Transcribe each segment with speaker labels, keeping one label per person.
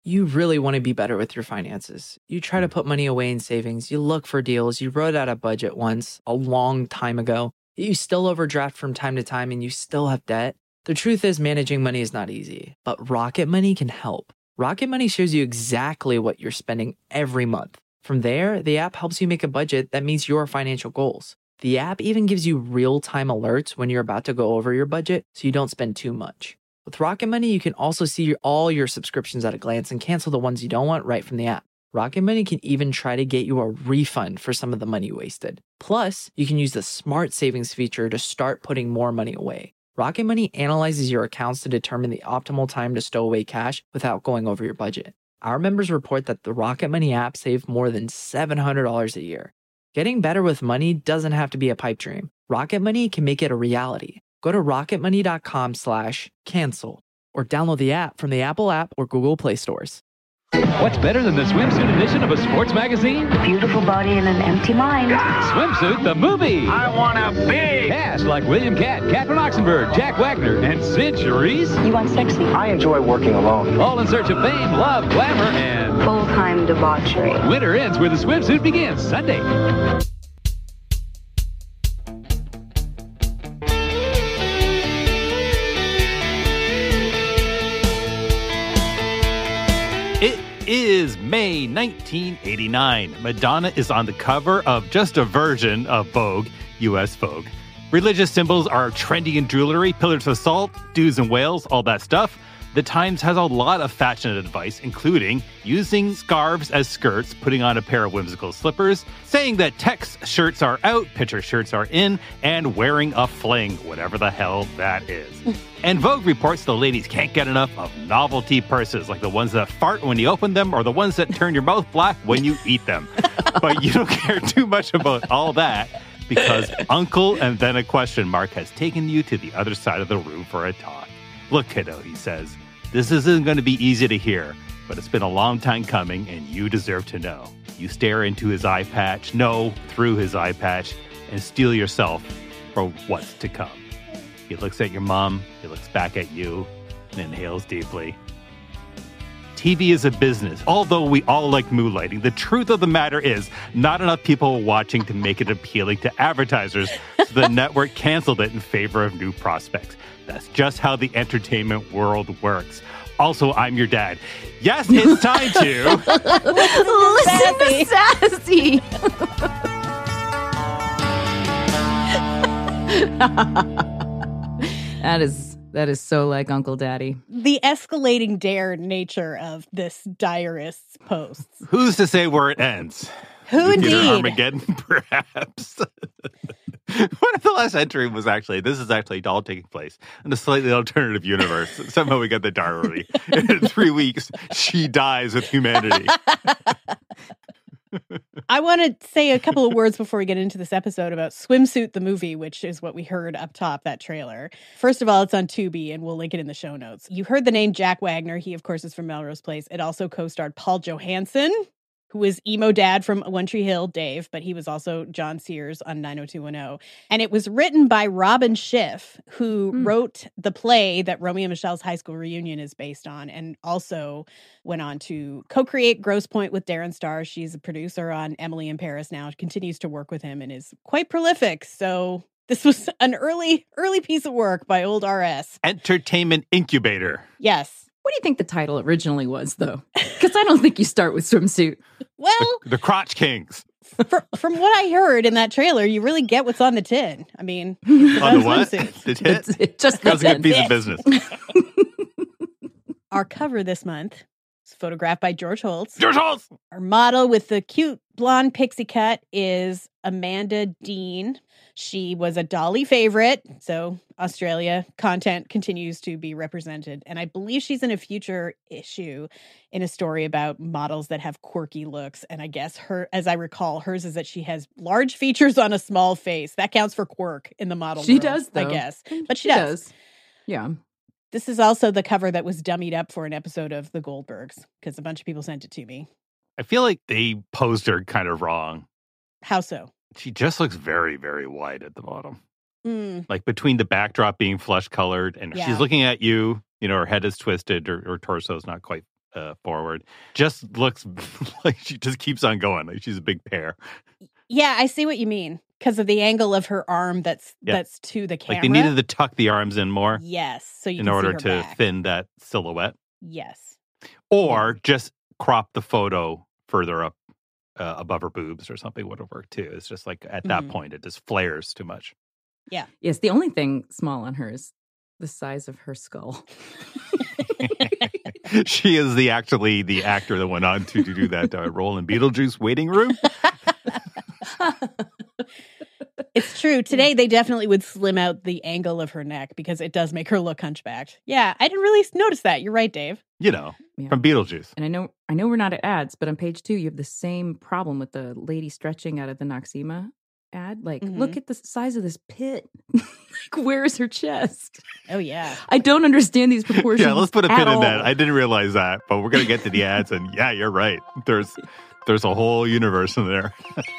Speaker 1: You really want to be better with your finances. You try to put money away in savings. You look for deals. You wrote out a budget once a long time ago. You still overdraft from time to time and you still have debt. The truth is managing money is not easy, but Rocket Money can help. Rocket Money shows you exactly what you're spending every month. From there, the app helps you make a budget that meets your financial goals. The app even gives you real-time alerts when you're about to go over your budget so you don't spend too much. With Rocket Money, you can also see all your subscriptions at a glance and cancel the ones you don't want right from the app. Rocket Money can even try to get you a refund for some of the money you wasted. Plus, you can use the Smart Savings feature to start putting more money away. Rocket Money analyzes your accounts to determine the optimal time to stow away cash without going over your budget. Our members report that the Rocket Money app saved more than $700 a year. Getting better with money doesn't have to be a pipe dream. Rocket Money can make it a reality. Go to rocketmoney.com/cancel or download the app from the Apple app or Google Play stores.
Speaker 2: What's better than the swimsuit edition of a sports magazine?
Speaker 3: Beautiful body and an empty mind.
Speaker 2: Swimsuit the movie.
Speaker 4: I want a big.
Speaker 2: Cast like William Catt, Catherine Oxenberg, Jack Wagner, and centuries.
Speaker 3: You want sexy?
Speaker 4: I enjoy working alone.
Speaker 2: All in search of fame, love, glamour, and
Speaker 3: Full-time debauchery.
Speaker 2: winter ends where the swimsuit begins. Sunday. It is May 1989. Madonna is on the cover of just a version of Vogue, U.S. Vogue. Religious symbols are trendy in jewelry, pillars of salt, do's and whales, all that stuff. The Times has a lot of fashion advice, including using scarves as skirts, putting on a pair of whimsical slippers, saying that text shirts are out, picture shirts are in, and wearing a fling, whatever the hell that is. And Vogue reports the ladies can't get enough of novelty purses, like the ones that fart when you open them or the ones that turn your mouth black when you eat them. But you don't care too much about all that because Uncle and then a question mark has taken you to the other side of the room for a talk. Look, kiddo, he says, this isn't going to be easy to hear, but it's been a long time coming and you deserve to know. You stare into his eye patch, no, through his eye patch, and steel yourself for what's to come. He looks at your mom, he looks back at you, and inhales deeply. TV is a business. Although we all like moonlighting, the truth of the matter is not enough people are watching to make it appealing to advertisers, so the network canceled it in favor of new prospects. That's just how the entertainment world works. Also, I'm your dad. Yes, it's time to...
Speaker 5: Listen to Sassy. That is so like Uncle Daddy.
Speaker 6: The escalating dare nature of this diarist's posts.
Speaker 2: Who's to say where it ends?
Speaker 6: Who indeed?
Speaker 2: Armageddon, perhaps. One of the last entry was actually, this is actually all taking place in a slightly alternative universe. Somehow we got the diary. In 3 weeks, she dies with humanity.
Speaker 6: I want to say a couple of words before we get into this episode about Swimsuit the movie, which is what we heard up top, that trailer. First of all, it's on Tubi, and we'll link it in the show notes. You heard the name Jack Wagner. He, of course, is from Melrose Place. It also co-starred Paul Johansson, who is emo dad from One Tree Hill, Dave, but he was also John Sears on 90210. And it was written by Robin Schiff, who wrote the play that Romeo and Michelle's High School Reunion is based on, and also went on to co-create Grosse Pointe with Darren Star. She's a producer on Emily in Paris now, continues to work with him, and is quite prolific. So this was an early piece of work by old RS.
Speaker 2: Entertainment incubator.
Speaker 6: Yes.
Speaker 5: What do you think the title originally was, though? Because I don't think you start with swimsuit.
Speaker 6: Well,
Speaker 2: The Crotch Kings.
Speaker 6: from what I heard in that trailer, you really get what's on the tin. I mean, it's
Speaker 2: On the
Speaker 6: about
Speaker 2: what?
Speaker 6: swimsuits.
Speaker 2: The tit?
Speaker 5: It's just
Speaker 2: That was a good piece
Speaker 5: the
Speaker 2: of business.
Speaker 6: Our cover this month is photographed by George Holtz.
Speaker 2: George Holtz!
Speaker 6: Our model with the cute blonde pixie cut is Amanda Dean. She was a Dolly favorite, so Australia content continues to be represented. And I believe she's in a future issue in a story about models that have quirky looks. And I guess as I recall, hers is that she has large features on a small face. That counts for quirk in the model
Speaker 5: She
Speaker 6: world,
Speaker 5: does, though.
Speaker 6: I guess. But she does.
Speaker 5: Yeah.
Speaker 6: This is also the cover that was dummied up for an episode of The Goldbergs, because a bunch of people sent it to me.
Speaker 2: I feel like they posed her kind of wrong.
Speaker 6: How so?
Speaker 2: She just looks very, very wide at the bottom.
Speaker 6: Mm.
Speaker 2: Like between the backdrop being flesh colored and
Speaker 6: Yeah.
Speaker 2: she's looking at you, her head is twisted or torso is not quite forward. Just looks like she just keeps on going. Like she's a big pear.
Speaker 6: Yeah, I see what you mean. Because of the angle of her arm that's to the camera.
Speaker 2: Like they needed to tuck the arms in more.
Speaker 6: Yes. So you
Speaker 2: in
Speaker 6: can
Speaker 2: order
Speaker 6: see her
Speaker 2: to
Speaker 6: back.
Speaker 2: thin that silhouette.
Speaker 6: Yes.
Speaker 2: Or just crop the photo further up above her boobs or something would have worked too. It's just like at that point, it just flares too much.
Speaker 6: Yeah.
Speaker 5: Yes, the only thing small on her is the size of her skull.
Speaker 2: She is the actor that went on to do that role in Beetlejuice Waiting Room.
Speaker 6: It's true. Today, they definitely would slim out the angle of her neck because it does make her look hunchbacked. Yeah, I didn't really notice that. You're right, Dave.
Speaker 2: You know, from Beetlejuice.
Speaker 5: And I know we're not at ads, but on page 2, you have the same problem with the lady stretching out of the Noxzema ad. Like, look at the size of this pit. Like, where is her chest?
Speaker 6: Oh, yeah.
Speaker 5: I don't understand these proportions.
Speaker 2: Yeah, let's put a pin in
Speaker 5: all.
Speaker 2: that. I didn't realize that, but we're going to get to the ads. And yeah, you're right. There's a whole universe in there.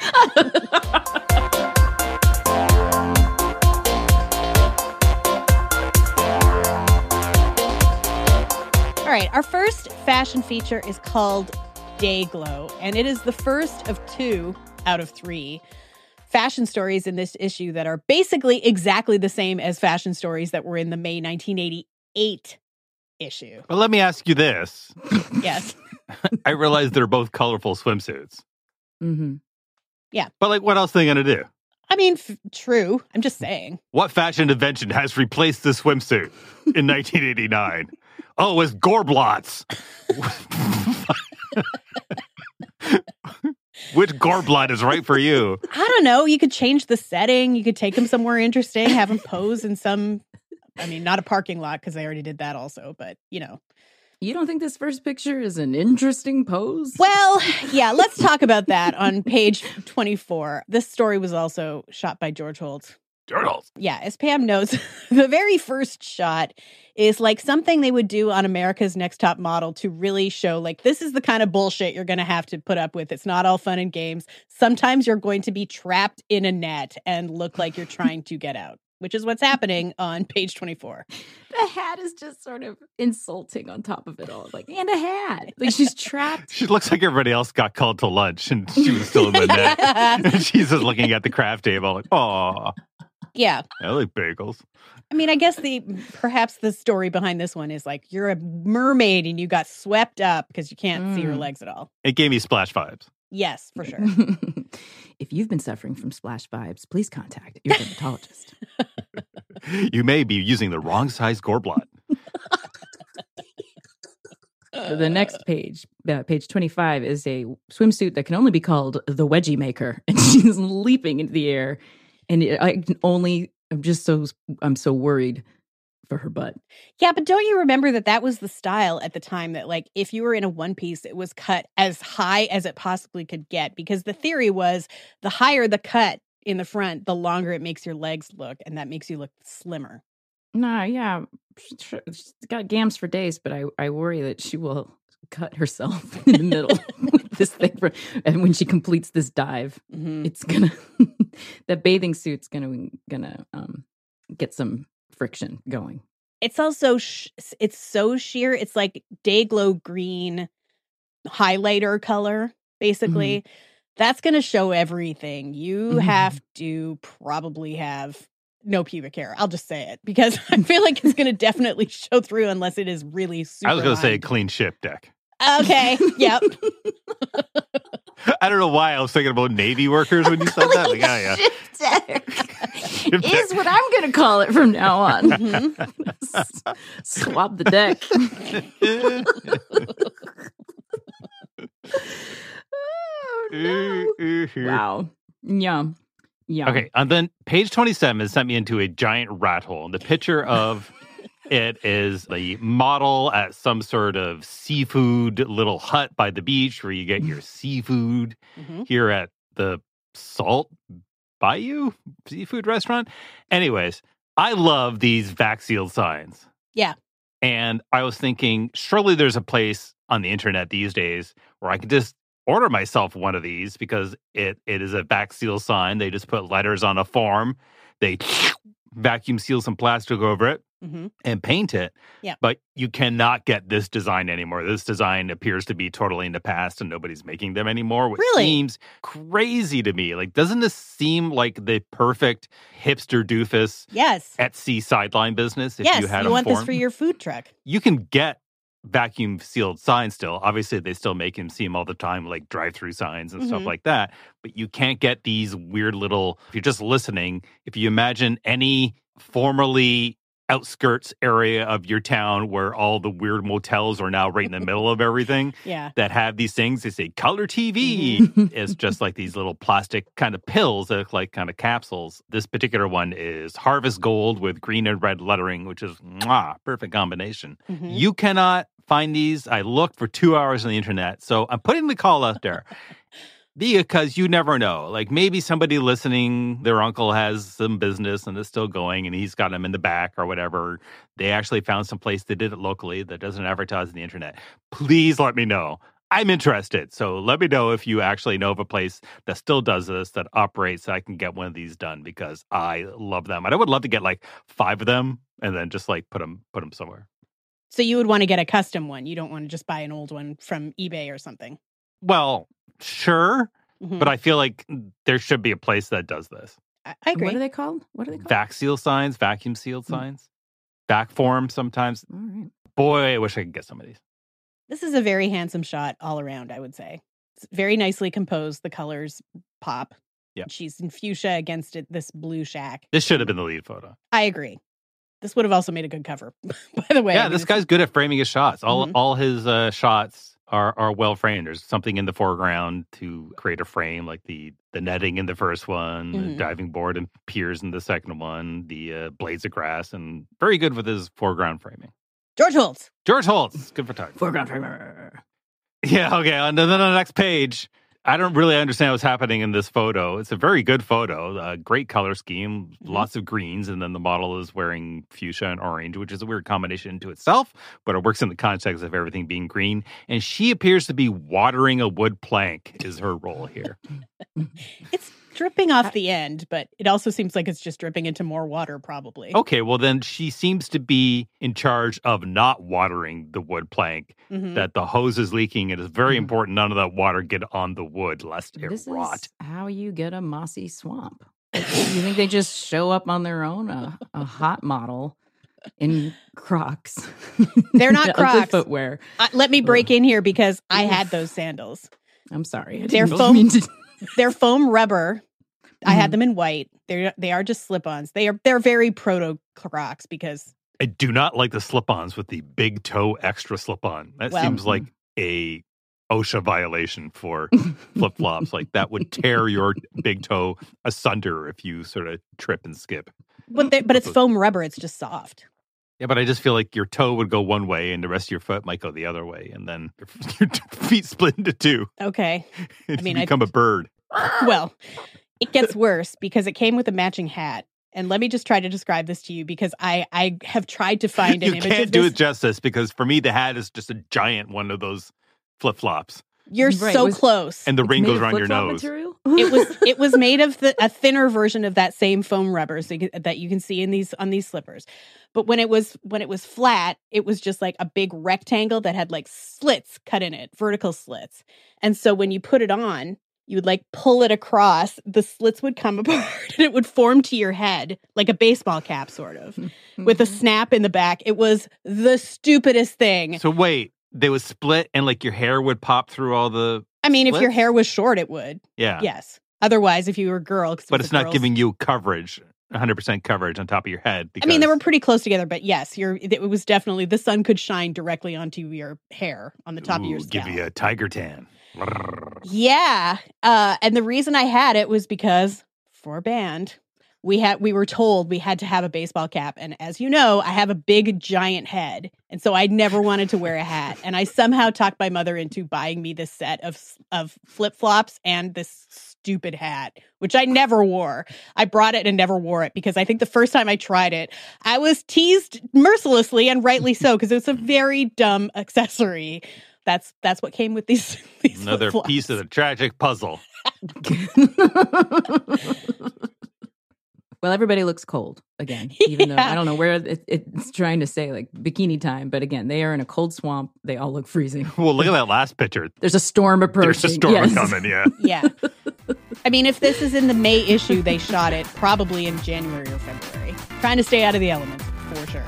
Speaker 6: All right, our first fashion feature is called Dayglow, and it is the first of 2 out of 3 fashion stories in this issue that are basically exactly the same as fashion stories that were in the May 1988 issue.
Speaker 2: But let me ask you this.
Speaker 6: Yes.
Speaker 2: I realize they're both colorful swimsuits.
Speaker 5: Mm-hmm.
Speaker 6: Yeah.
Speaker 2: But like, what else are they going to do?
Speaker 6: I mean, true. I'm just saying.
Speaker 2: What fashion invention has replaced the swimsuit in 1989? Oh, it's Gorblots. Which Gorblot is right for you?
Speaker 6: I don't know. You could change the setting. You could take them somewhere interesting, have them pose in some, I mean, not a parking lot because they already did that also, but you know.
Speaker 5: You don't think this first picture is an interesting pose?
Speaker 6: Well, yeah, let's talk about that on page 24. This story was also shot by George Holt. Yeah, as Pam knows, the very first shot is like something they would do on America's Next Top Model to really show like this is the kind of bullshit you're going to have to put up with. It's not all fun and games. Sometimes you're going to be trapped in a net and look like you're trying to get out, which is what's happening on page 24.
Speaker 5: The hat is just sort of insulting on top of it all. Like, and a hat. Like she's trapped.
Speaker 2: She looks like everybody else got called to lunch and she was still in the net. And she's just looking at the craft table like, oh.
Speaker 6: Yeah.
Speaker 2: I like bagels.
Speaker 6: I mean, I guess perhaps the story behind this one is like you're a mermaid and you got swept up because you can't see your legs at all.
Speaker 2: It gave me Splash vibes.
Speaker 6: Yes, for sure.
Speaker 5: If you've been suffering from splash vibes, please contact your dermatologist.
Speaker 2: You may be using the wrong size Gorblot.
Speaker 5: The next page, page 25, is a swimsuit that can only be called the Wedgie Maker. And she's leaping into the air. And I'm so worried for her butt.
Speaker 6: Yeah, but don't you remember that was the style at the time that like if you were in a one piece, it was cut as high as it possibly could get because the theory was the higher the cut in the front, the longer it makes your legs look and that makes you look slimmer.
Speaker 5: Nah, yeah. She's got gams for days, but I worry that she will cut herself in the middle with this thing. And when she completes this dive, it's gonna that bathing suit's gonna get some friction going.
Speaker 6: It's also it's so sheer. It's like Dayglow green highlighter color, basically. That's gonna show everything. You have to probably have no pubic hair. I'll just say it because I feel like it's gonna definitely show through unless it is really super.
Speaker 2: I was gonna say a
Speaker 6: lined.
Speaker 2: clean ship deck.
Speaker 6: Okay. Yep.
Speaker 2: I don't know why I was thinking about Navy workers when you said that. Like, oh, yeah.
Speaker 5: Ship deck is what I'm going to call it from now on. Swap the deck. Oh, no. Wow. Yeah. Yeah.
Speaker 2: Okay. And then page 27 has sent me into a giant rat hole. And the picture of it is the model at some sort of seafood little hut by the beach where you get your seafood here at the Salt Bayou seafood restaurant. Anyways, I love these vac sealed signs.
Speaker 6: Yeah.
Speaker 2: And I was thinking, surely there's a place on the internet these days where I could just order myself one of these because it is a vac seal sign. They just put letters on a form. They vacuum seal some plastic over it. and paint it.
Speaker 6: Yeah.
Speaker 2: But you cannot get this design anymore. This design appears to be totally in the past and nobody's making them anymore, which
Speaker 6: Really?
Speaker 2: seems crazy to me. Like, doesn't this seem like the perfect hipster doofus
Speaker 6: Yes.
Speaker 2: Etsy sideline business if
Speaker 6: Yes.
Speaker 2: you had
Speaker 6: You
Speaker 2: a
Speaker 6: want
Speaker 2: form?
Speaker 6: this for your food truck.
Speaker 2: You can get vacuum sealed signs still. Obviously, they still make them see them all the time, like drive-through signs and stuff like that. But you can't get these weird little, if you're just listening, if you imagine any formerly outskirts area of your town where all the weird motels are now right in the middle of everything
Speaker 6: Yeah.
Speaker 2: that have these things, they say color TV. It's just like these little plastic kind of pills that look like kind of capsules. This particular one is Harvest Gold with green and red lettering, which is perfect combination. You cannot find these. I looked for 2 hours on the internet. So I'm putting the call out there. Because you never know. Like, maybe somebody listening, their uncle has some business and it's still going and he's got them in the back or whatever. They actually found some place that did it locally that doesn't advertise on the internet. Please let me know. I'm interested. So let me know if you actually know of a place that still does this, that operates, so I can get one of these done because I love them. And I would love to get like 5 of them and then just like put them somewhere.
Speaker 6: So you would want to get a custom one. You don't want to just buy an old one from eBay or something.
Speaker 2: Well, sure. But I feel like there should be a place that does this.
Speaker 6: I agree.
Speaker 5: What are they called?
Speaker 2: Vac seal signs, vacuum sealed signs, back form sometimes.
Speaker 5: All right.
Speaker 2: Boy, I wish I could get some of these.
Speaker 6: This is a very handsome shot all around, I would say. It's very nicely composed. The colors pop.
Speaker 2: Yeah.
Speaker 6: She's in fuchsia against this blue shack.
Speaker 2: This should have been the lead photo.
Speaker 6: I agree. This would have also made a good cover, by the way.
Speaker 2: Yeah,
Speaker 6: I mean,
Speaker 2: this guy's good at framing his shots. All his shots are well framed. There's something in the foreground to create a frame, like the netting in the first one, the diving board and piers in the second one, the blades of grass, and very good with his foreground framing.
Speaker 6: George Holtz.
Speaker 2: George Holtz, good photographer.
Speaker 5: Foreground framer.
Speaker 2: Yeah, okay. And then on the next page, I don't really understand what's happening in this photo. It's a very good photo, a great color scheme, lots of greens, and then the model is wearing fuchsia and orange, which is a weird combination to itself, but it works in the context of everything being green. And she appears to be watering a wood plank is her role here.
Speaker 6: It's dripping off the end, but it also seems like it's just dripping into more water, probably.
Speaker 2: Okay, well then she seems to be in charge of not watering the wood plank, that the hose is leaking. It is very important none of that water get on the wood lest it rot.
Speaker 5: This is how you get a mossy swamp. You think they just show up on their own? A hot model in Crocs.
Speaker 6: They're not
Speaker 5: Ugly
Speaker 6: Crocs.
Speaker 5: footwear.
Speaker 6: Let me break in here because I had those sandals.
Speaker 5: I'm sorry. I
Speaker 6: They're
Speaker 5: didn't
Speaker 6: foam.
Speaker 5: mean to-
Speaker 6: They're foam rubber. I had them in white. They are just slip-ons. They're very proto Crocs because
Speaker 2: I do not like the slip-ons with the big toe extra slip-on. That seems like a OSHA violation for flip-flops. Like that would tear your big toe asunder if you sort of trip and skip.
Speaker 6: but it's foam rubber. It's just soft.
Speaker 2: Yeah, but I just feel like your toe would go one way and the rest of your foot might go the other way, and then your feet split into two.
Speaker 6: Okay.
Speaker 2: And you become a bird.
Speaker 6: Well, it gets worse because it came with a matching hat. And let me just try to describe this to you because I have tried to find an
Speaker 2: You
Speaker 6: image
Speaker 2: can't
Speaker 6: of
Speaker 2: do
Speaker 6: this.
Speaker 2: it justice because for me the hat is just a giant one of those flip-flops.
Speaker 6: You're
Speaker 5: Right,
Speaker 6: so
Speaker 5: was-
Speaker 6: close.
Speaker 2: And the ring
Speaker 5: Made
Speaker 2: goes
Speaker 5: of
Speaker 2: around your
Speaker 5: flip-flop
Speaker 2: nose.
Speaker 5: Material?
Speaker 6: It was made of a thinner version of that same foam rubber that you can see in on these slippers. But when it was flat, it was just like a big rectangle that had like slits cut in it, vertical slits. And so when you put it on, you would like pull it across, the slits would come apart and it would form to your head like a baseball cap sort of with a snap in the back. It was the stupidest thing.
Speaker 2: So wait, they would split and like your hair would pop through all the
Speaker 6: I mean, if your
Speaker 2: splits?
Speaker 6: hair was short, it would.
Speaker 2: Yeah.
Speaker 6: Yes. Otherwise, if you were a girl, 'cause it
Speaker 2: But
Speaker 6: was
Speaker 2: it's
Speaker 6: a
Speaker 2: not
Speaker 6: girl's-
Speaker 2: giving you coverage, 100% coverage on top of your head.
Speaker 6: I mean, they
Speaker 2: because-
Speaker 6: were pretty close together, but yes, it was definitely the sun could shine directly onto your hair on the top of your
Speaker 2: Ooh,
Speaker 6: scalp.
Speaker 2: give you a tiger tan.
Speaker 6: Yeah, and the reason I had it was because for a band, we were told we had to have a baseball cap, and as you know, I have a big giant head, and so I never wanted to wear a hat, and I somehow talked my mother into buying me this set of flip flops and this stupid hat, which I never wore. I brought it and never wore it because I think the first time I tried it, I was teased mercilessly and rightly so because it's a very dumb accessory. That's what came with these
Speaker 2: Another
Speaker 6: flip-flops.
Speaker 2: piece of the tragic puzzle.
Speaker 5: Well, everybody looks cold again, even though I don't know where it's trying to say like bikini time. But again, they are in a cold swamp. They all look freezing.
Speaker 2: Well, look at that last picture.
Speaker 5: There's a storm approaching.
Speaker 2: There's a storm coming, yeah.
Speaker 6: Yeah. I mean, if this is in the May issue, they shot it probably in January or February. Trying to stay out of the elements, for sure.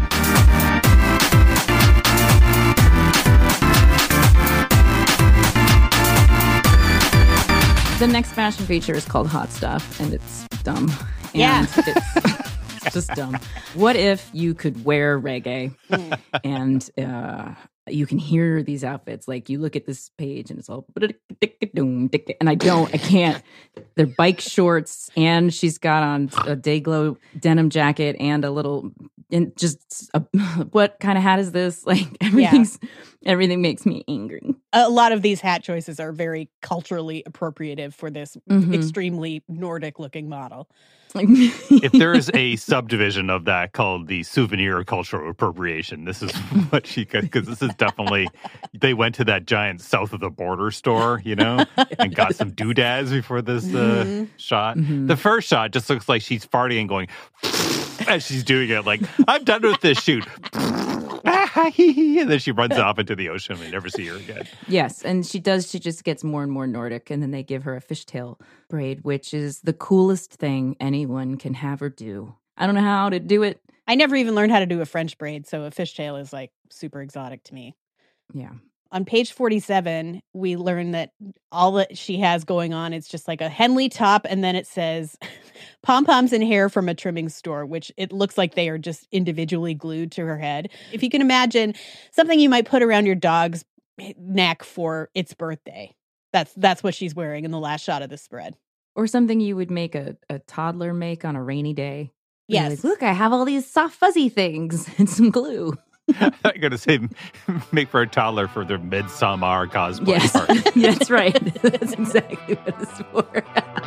Speaker 5: The next fashion feature is called Hot Stuff, and it's dumb. And
Speaker 6: Yeah.
Speaker 5: it's just dumb. What if you could wear reggae and you can hear these outfits? Like you look at this page and it's all and I can't. They're bike shorts, and she's got on a Dayglow denim jacket and a little, and just what kind of hat is this? Like everything makes me angry.
Speaker 6: A lot of these hat choices are very culturally appropriative for this extremely Nordic-looking model.
Speaker 2: If there is a subdivision of that called the souvenir cultural appropriation, this is what she could, because this is definitely, they went to that giant south of the border store, and got some doodads before this shot. The first shot just looks like she's farting and going as she's doing it, like, I'm done with this shoot. And then she runs off into the ocean and we never see her again.
Speaker 5: Yes, and she just gets more and more Nordic, and then they give her a fishtail braid, which is the coolest thing anyone can have her do. I don't know how to do it.
Speaker 6: I never even learned how to do a French braid, so a fishtail is like super exotic to me.
Speaker 5: Yeah.
Speaker 6: On page 47, we learn that all that she has going on, it's just like a Henley top, and then it says pom-poms and hair from a trimming store, which it looks like they are just individually glued to her head. If you can imagine something you might put around your dog's neck for its birthday. That's what she's wearing in the last shot of the spread.
Speaker 5: Or something you would make a toddler make on a rainy day.
Speaker 6: Yes.
Speaker 5: Like, look, I have all these soft fuzzy things and some glue.
Speaker 2: I'm going to say make for a toddler for their Midsommar cosplay.
Speaker 5: Yes,
Speaker 2: party.
Speaker 5: that's right. That's exactly what it's for.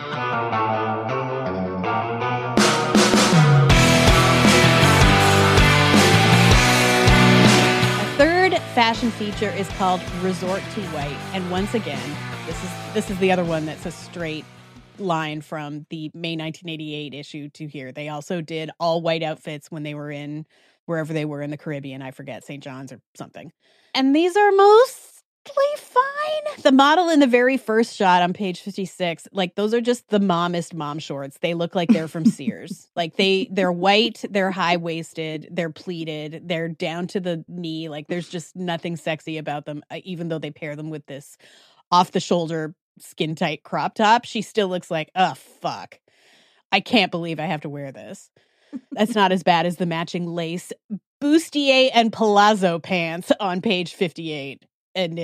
Speaker 6: A third fashion feature is called Resort to White. And once again, this is the other one that's a straight line from the May 1988 issue to here. They also did all white outfits when they were in wherever they were in the Caribbean. I forget, St. John's or something. And these are mostly fine. The model in the very first shot on page 56, like those are just the mommest mom shorts. They look like they're from Sears. Like they're white, they're high-waisted, they're pleated, they're down to the knee. Like there's just nothing sexy about them, even though they pair them with this off-the-shoulder skin-tight crop top. She still looks like, oh, fuck. I can't believe I have to wear this. That's not as bad as the matching lace bustier and palazzo pants on page 58. And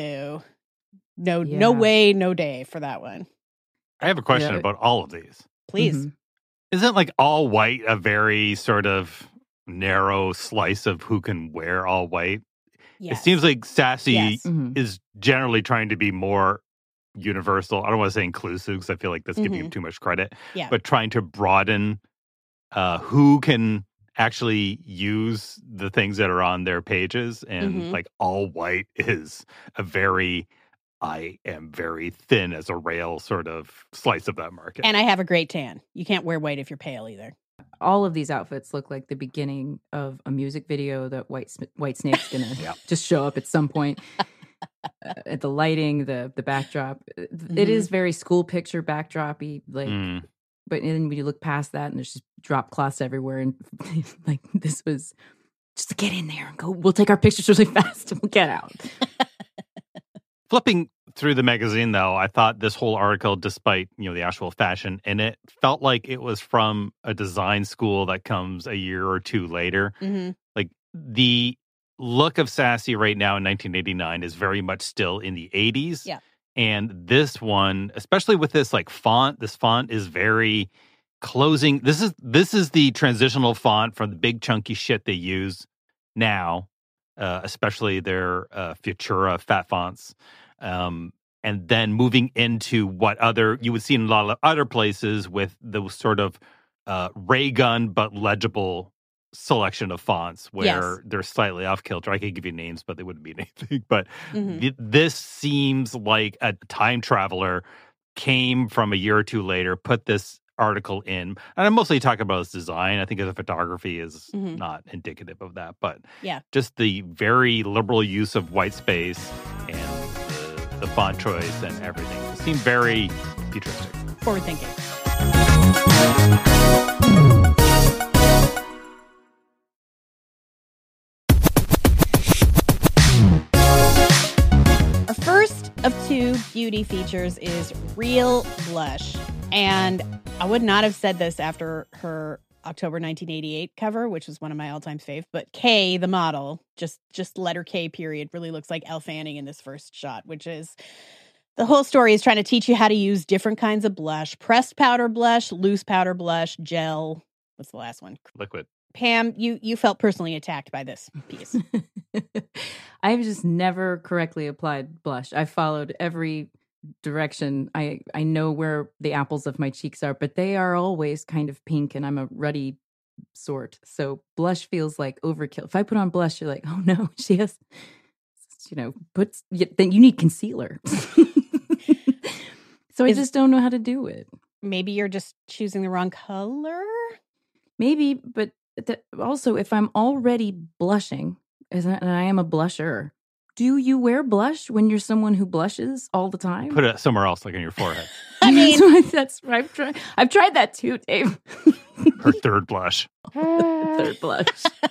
Speaker 6: no way, no day for that one.
Speaker 2: I have a question about all of these.
Speaker 6: Please.
Speaker 5: Mm-hmm.
Speaker 2: Isn't like all white a very sort of narrow slice of who can wear all white?
Speaker 6: Yes.
Speaker 2: It seems like Sassy
Speaker 6: Yes.
Speaker 2: is generally trying to be more universal. I don't want to say inclusive because I feel like that's giving him too much credit.
Speaker 6: Yeah.
Speaker 2: But trying to broaden who can actually use the things that are on their pages. And like all white is a very, I am very thin as a rail sort of slice of that market.
Speaker 6: And I have a great tan. You can't wear white if you're pale either.
Speaker 5: All of these outfits look like the beginning of a music video that Whitesnake's going to just show up at some point. At the lighting, the backdrop, it is very school picture backdrop-y, like. But then when you look past that, and there's just drop cloths everywhere, and like this was just to get in there and go. We'll take our pictures really fast and we'll get out.
Speaker 2: Flipping through the magazine, though, I thought this whole article, despite the actual fashion in it, felt like it was from a design school that comes a year or two later. Like the look of Sassy right now in 1989 is very much still in the 80s.
Speaker 6: Yeah.
Speaker 2: And this one, especially with this like font, this font is very closing. This is the transitional font from the big chunky shit they use now, especially their Futura fat fonts. And then moving into what you would see in a lot of other places with those sort of ray gun but legible selection of fonts where they're slightly off kilter. I could give you names, but they wouldn't mean anything. But this seems like a time traveler came from a year or two later, put this article in. And I'm mostly talking about his design. I think the photography is not indicative of that. But just the very liberal use of white space and the font choice and everything. It seemed very futuristic.
Speaker 6: Forward thinking. Our first of two beauty features is Real Blush. And I would not have said this after her October 1988 cover, which was one of my all-time fave, but Kay, the model, just letter K period, really looks like Elle Fanning in this first shot, which is the whole story is trying to teach you how to use different kinds of blush, pressed powder blush, loose powder blush, gel. What's the last one?
Speaker 2: Liquid.
Speaker 6: Pam, you felt personally attacked by this piece.
Speaker 5: I've just never correctly applied blush. I followed every direction. I know where the apples of my cheeks are, but they are always kind of pink and I'm a ruddy sort. So blush feels like overkill. If I put on blush, you're like, oh no, she has, then you need concealer. So I just don't know how to do it.
Speaker 6: Maybe you're just choosing the wrong color?
Speaker 5: Maybe, but also if I'm already blushing, and I am a blusher, do you wear blush when you're someone who blushes all the time?
Speaker 2: Put it somewhere else, like on your forehead.
Speaker 6: I mean,
Speaker 5: that's I've tried that too, Dave.
Speaker 2: Her third blush.
Speaker 5: Third blush.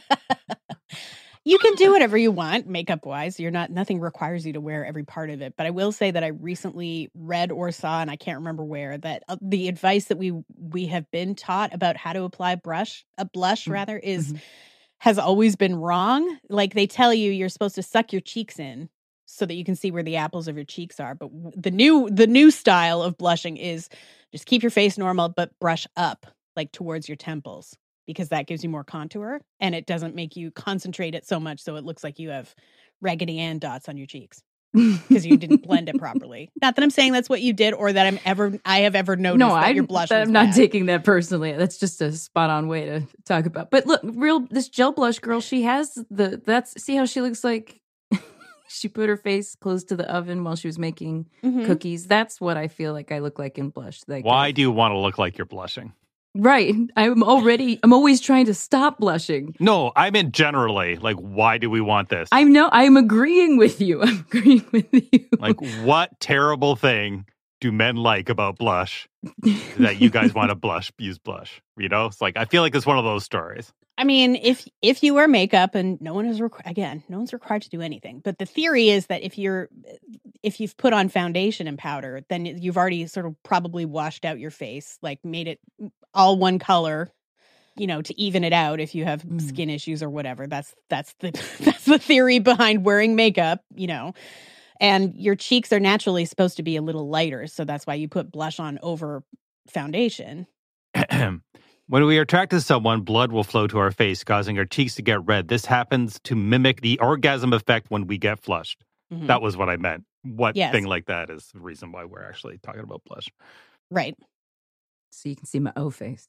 Speaker 6: You can do whatever you want, makeup-wise. Nothing requires you to wear every part of it. But I will say that I recently read or saw, and I can't remember where, that the advice that we have been taught about how to apply a blush rather, has always been wrong. Like they tell you you're supposed to suck your cheeks in so that you can see where the apples of your cheeks are. But the new style of blushing is just keep your face normal, but brush up, like towards your temples, because that gives you more contour and it doesn't make you concentrate it so much so it looks like you have Raggedy Ann dots on your cheeks because you didn't blend it properly. Not that I'm saying that's what you did or that I have ever noticed that your blush was
Speaker 5: I'm not
Speaker 6: bad.
Speaker 5: taking that personally. That's just a spot on way to talk about. But look, this gel blush girl, she has see how she looks like she put her face close to the oven while she was making cookies. That's what I feel like I look like in blush. Like,
Speaker 2: why do you want to look like you're blushing?
Speaker 5: Right. I'm always trying to stop blushing.
Speaker 2: No, I meant generally. Like, why do we want this?
Speaker 5: I'm agreeing with you. I'm agreeing with you.
Speaker 2: Like, what terrible thing do men like about blush that you guys want to use blush? It's like, I feel like it's one of those stories.
Speaker 6: I mean, if you wear makeup and no one's required to do anything, but the theory is that if you've put on foundation and powder, then you've already sort of probably washed out your face, like made it all one color, to even it out if you have skin issues or whatever. That's the theory behind wearing makeup, and your cheeks are naturally supposed to be a little lighter, so that's why you put blush on over foundation.
Speaker 2: When we are attracted to someone, blood will flow to our face, causing our cheeks to get red. This happens to mimic the orgasm effect when we get flushed. Mm-hmm. That was what I meant. Thing like that is the reason why we're actually talking about blush.
Speaker 6: Right.
Speaker 5: So you can see my O face.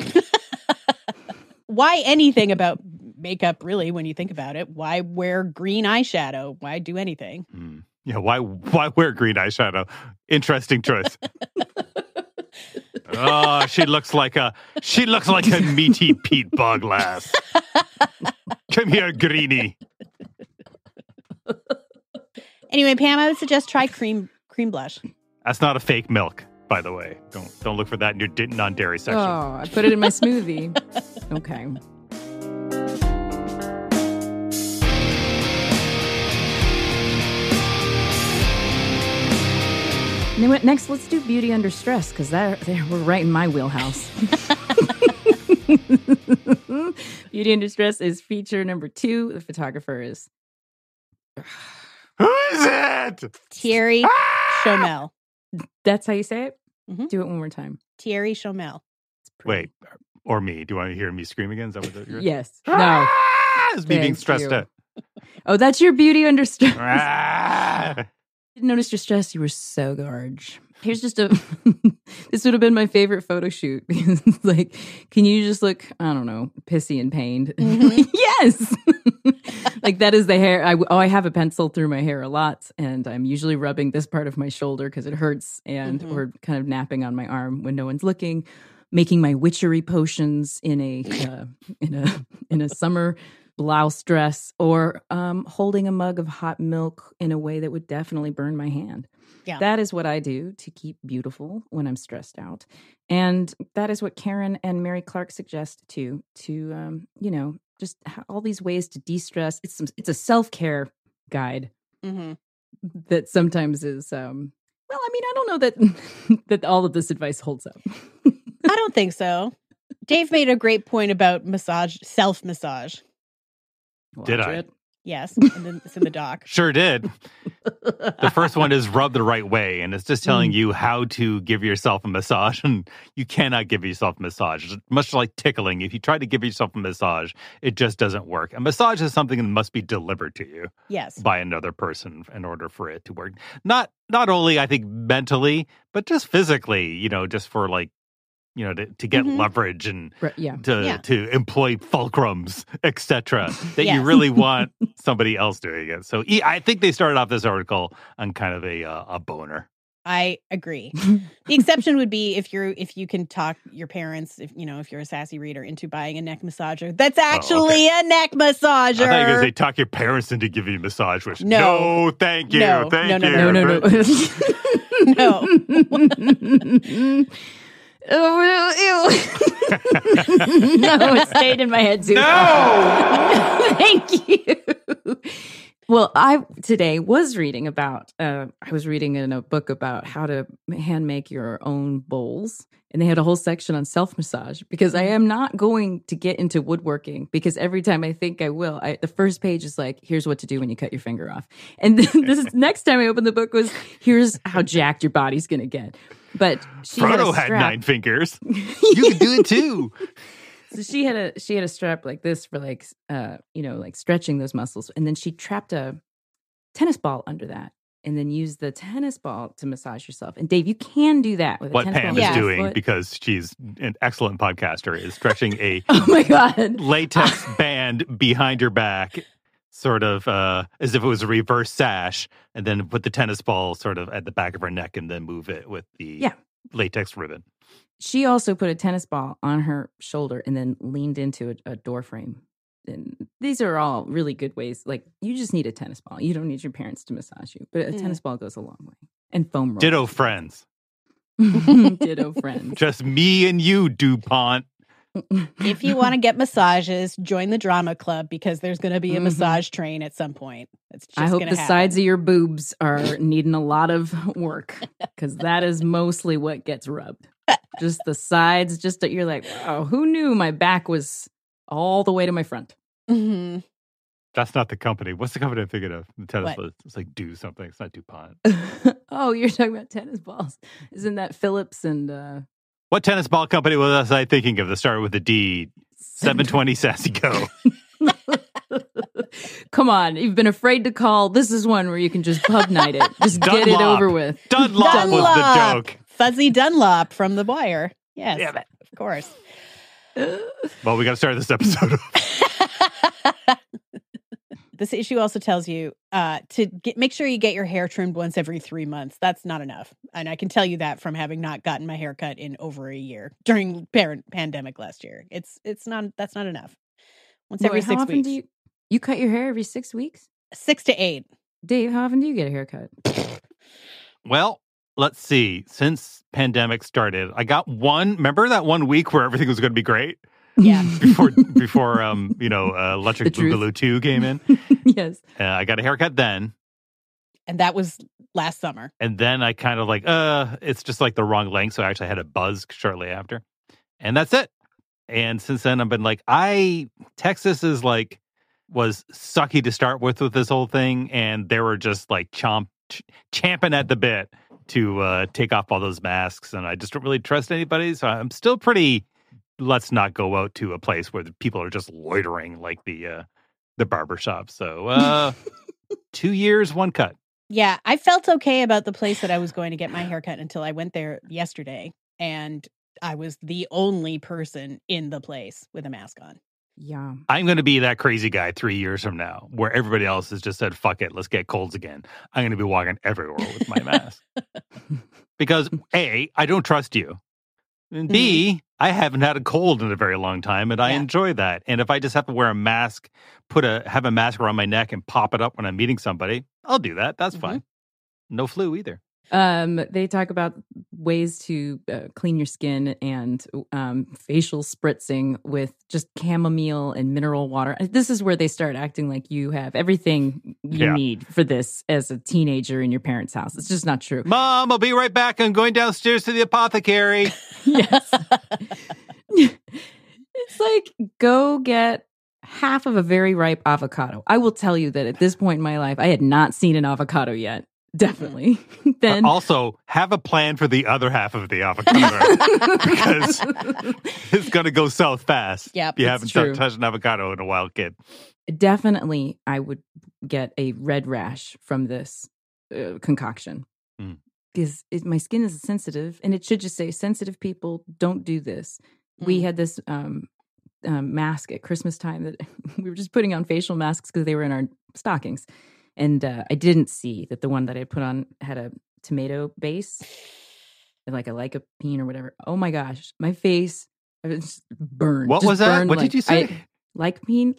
Speaker 6: Why anything about makeup, really, when you think about it? Why wear green eyeshadow? Why do anything?
Speaker 2: Yeah, why wear green eyeshadow? Interesting choice. Oh, she looks like a meaty Pete Boglass. Come here, Greenie.
Speaker 6: Anyway, Pam, I would suggest try cream blush.
Speaker 2: That's not a fake milk, by the way. Don't look for that in your non-dairy section.
Speaker 5: Oh, I put it in my smoothie. Okay. You know what? Next, let's do Beauty Under Stress, because we're right in my wheelhouse. Beauty Under Stress is feature number 2. The photographer is...
Speaker 2: Who is it?
Speaker 6: Thierry Chomel.
Speaker 5: That's how you say it?
Speaker 6: Mm-hmm.
Speaker 5: Do it one more time.
Speaker 6: Thierry Chomel.
Speaker 2: Wait, or me. Do you want to hear me scream again? Is that what you're...
Speaker 5: Yes. No.
Speaker 2: It's me being stressed out.
Speaker 5: Oh, that's your Beauty Under Stress. Didn't notice your stress. You were so gorge. Here's just this would have been my favorite photo shoot. Like, can you just look, I don't know, pissy and pained? Mm-hmm. Yes. Like that is the hair. I have a pencil through my hair a lot, and I'm usually rubbing this part of my shoulder because it hurts, and or kind of napping on my arm when no one's looking. making my witchery potions in a summer blouse dress, or holding a mug of hot milk in a way that would definitely burn my hand.
Speaker 6: Yeah.
Speaker 5: That is what I do to keep beautiful when I'm stressed out. And that is what Karen and Mary Clark suggest too, to, just all these ways to de-stress. It's a self-care guide that sometimes is, I don't know that all of this advice holds up.
Speaker 6: I don't think so. Dave made a great point about self-massage.
Speaker 2: Did I?
Speaker 5: It.
Speaker 6: Yes, and it's in the doc.
Speaker 2: Sure did. The first one is rub the right way, and it's just telling you how to give yourself a massage, and you cannot give yourself a massage. It's much like tickling. If you try to give yourself a massage, it just doesn't work. A massage is something that must be delivered to you by another person in order for it to work. Not only, I think, mentally, but just physically, just for to get leverage and to employ fulcrums, etc. That you really want somebody else doing it. So I think they started off this article on kind of a boner.
Speaker 6: I agree. The exception would be if you can talk your parents, if you're a sassy reader, into buying a neck massager. That's actually a neck massager.
Speaker 2: I thought you were going to say talk your parents into giving you a massage. Which no, thank you, thank you.
Speaker 6: No. No.
Speaker 5: Oh, ew. No, it stayed in my head too.
Speaker 2: No!
Speaker 5: Thank you. Well, I today was reading about, I was reading in a book about how to hand make your own bowls. And they had a whole section on self-massage, because I am not going to get into woodworking, because every time I think I will, the first page is like, here's what to do when you cut your finger off. And then this next time I opened the book was, here's how jacked your body's going to get. But
Speaker 2: Frodo had 9 fingers. You can do it too.
Speaker 5: So she had a strap like this for like stretching those muscles, and then she trapped a tennis ball under that, and then used the tennis ball to massage yourself. And Dave, you can do that with
Speaker 2: what
Speaker 5: a tennis
Speaker 2: Pam
Speaker 5: ball.
Speaker 2: is doing, because she's an excellent podcaster, is stretching a
Speaker 5: oh my God
Speaker 2: latex band behind her back, sort of as if it was a reverse sash, and then put the tennis ball sort of at the back of her neck, and then move it with the latex ribbon.
Speaker 5: She also put a tennis ball on her shoulder and then leaned into a door frame. And these are all really good ways. Like, you just need a tennis ball. You don't need your parents to massage you, but a tennis ball goes a long way. And foam roller.
Speaker 2: Ditto friends.
Speaker 5: Ditto friends.
Speaker 2: Just me and you, DuPont.
Speaker 6: If you want to get massages, join the drama club, because there's going to be a massage train at some point. It's just
Speaker 5: I hope the
Speaker 6: happen.
Speaker 5: sides of your boobs are needing a lot of work, because that is mostly what gets rubbed. Just the sides, just that you're like, wow, who knew my back was all the way to my front?
Speaker 6: Mm-hmm.
Speaker 2: That's not the company. What's the company I'm thinking of? The tennis ball. It's like Do something. It's not DuPont.
Speaker 5: Oh, you're talking about tennis balls. Isn't that Phillips and...
Speaker 2: What tennis ball company was I thinking of that started with a D? 720 Sassy Go.
Speaker 5: Come on, you've been afraid to call. This is one where you can just pub night it. Just get it over with.
Speaker 2: Dunlop was the joke.
Speaker 6: Fuzzy Dunlop from The Wire. Yes, of course.
Speaker 2: Well, we got to start this episode.
Speaker 6: This issue also tells you to make sure you get your hair trimmed once every 3 months. That's not enough. And I can tell you that from having not gotten my hair cut in over a year during pandemic last year. That's not enough. Once every 6 weeks. How often
Speaker 5: do you cut your hair every 6 weeks?
Speaker 6: 6 to 8.
Speaker 5: Dave, how often do you get a haircut?
Speaker 2: Well, let's see. Since pandemic started, I got one. Remember that 1 week where everything was going to be great?
Speaker 6: Yeah.
Speaker 2: Before Electric Boogaloo 2 came in.
Speaker 5: Yes.
Speaker 2: I got a haircut then.
Speaker 6: And that was last summer.
Speaker 2: And then I kind of like, it's just like the wrong length. So I actually had a buzz shortly after. And that's it. And since then I've been like, Texas is like, was sucky to start with this whole thing. And they were just like champing at the bit to take off all those masks. And I just don't really trust anybody. So I'm still pretty... Let's not go out to a place where the people are just loitering like the barbershop. So 2 years, 1 cut.
Speaker 6: Yeah, I felt okay about the place that I was going to get my haircut until I went there yesterday, and I was the only person in the place with a mask on.
Speaker 5: Yeah.
Speaker 2: I'm going to be that crazy guy 3 years from now where everybody else has just said, fuck it, let's get colds again. I'm going to be walking everywhere with my mask. Because A, I don't trust you. And B, I haven't had a cold in a very long time, and I enjoy that. And if I just have to wear a mask, have a mask around my neck and pop it up when I'm meeting somebody, I'll do that. That's fine. No flu either.
Speaker 5: They talk about ways to clean your skin and facial spritzing with just chamomile and mineral water. This is where they start acting like you have everything you need for this as a teenager in your parents' house. It's just not true.
Speaker 2: Mom, I'll be right back. I'm going downstairs to the apothecary.
Speaker 5: Yes. It's like, go get half of a very ripe avocado. I will tell you that at this point in my life, I had not seen an avocado yet. Definitely. Then
Speaker 2: also have a plan for the other half of the avocado because it's going to go south fast.
Speaker 6: Yep,
Speaker 2: you haven't touched an avocado in a while, kid.
Speaker 5: Definitely, I would get a red rash from this concoction because my skin is sensitive, and it should just say, "Sensitive people, don't do this." We had this mask at Christmas time that we were just putting on facial masks because they were in our stockings. And I didn't see that the one that I put on had a tomato base, like a lycopene or whatever. Oh my gosh, my face was burned.
Speaker 2: What was that? What did you say?
Speaker 5: Lycopene?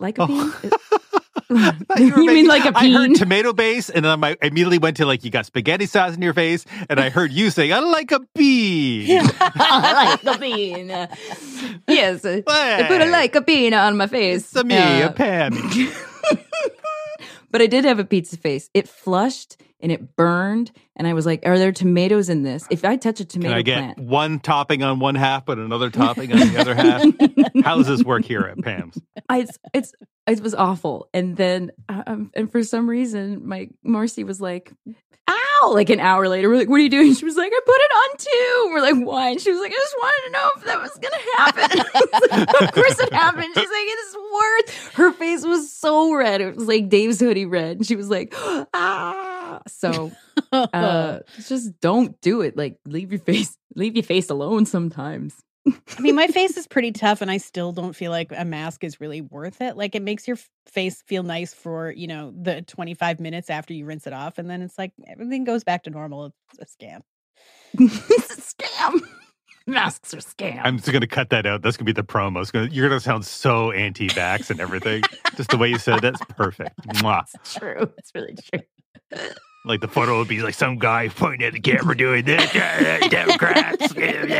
Speaker 2: You
Speaker 5: mean like a peen?
Speaker 2: I heard tomato base, and then I immediately went to you got spaghetti sauce in your face, and I heard you saying, I like a bean.
Speaker 5: I like a bean. Yes, I put a lycopene on my face.
Speaker 2: It's a Pam.
Speaker 5: But I did have a pizza face. It flushed and it burned, and I was like, are there tomatoes in this? If I touch a tomato
Speaker 2: plant. Can I
Speaker 5: get
Speaker 2: one topping on one half, but another topping on the other half? How does this work here at Pam's?
Speaker 5: It was awful. And then, and for some reason, my Marcy was like, ow, like an hour later. We're like, what are you doing? She was like, I put it on too. We're like, why? And she was like, I just wanted to know if that was going to happen. Of course it happened. She's like, it is worse. Her face was so red. It was like Dave's hoodie red. And she was like, ah. So just don't do it. Like, leave your face alone sometimes.
Speaker 6: I mean, my face is pretty tough, and I still don't feel like a mask is really worth it. Like, it makes your face feel nice for, the 25 minutes after you rinse it off, and then it's like everything goes back to normal. It's a scam.
Speaker 5: It's a scam. Masks are scam.
Speaker 2: I'm just going to cut that out. That's going to be the promo. You're going to sound so anti-vax and everything. Just the way you said that's perfect. Mwah.
Speaker 5: It's true. It's really true.
Speaker 2: Like the photo would be like some guy pointing at the camera doing this. Democrats.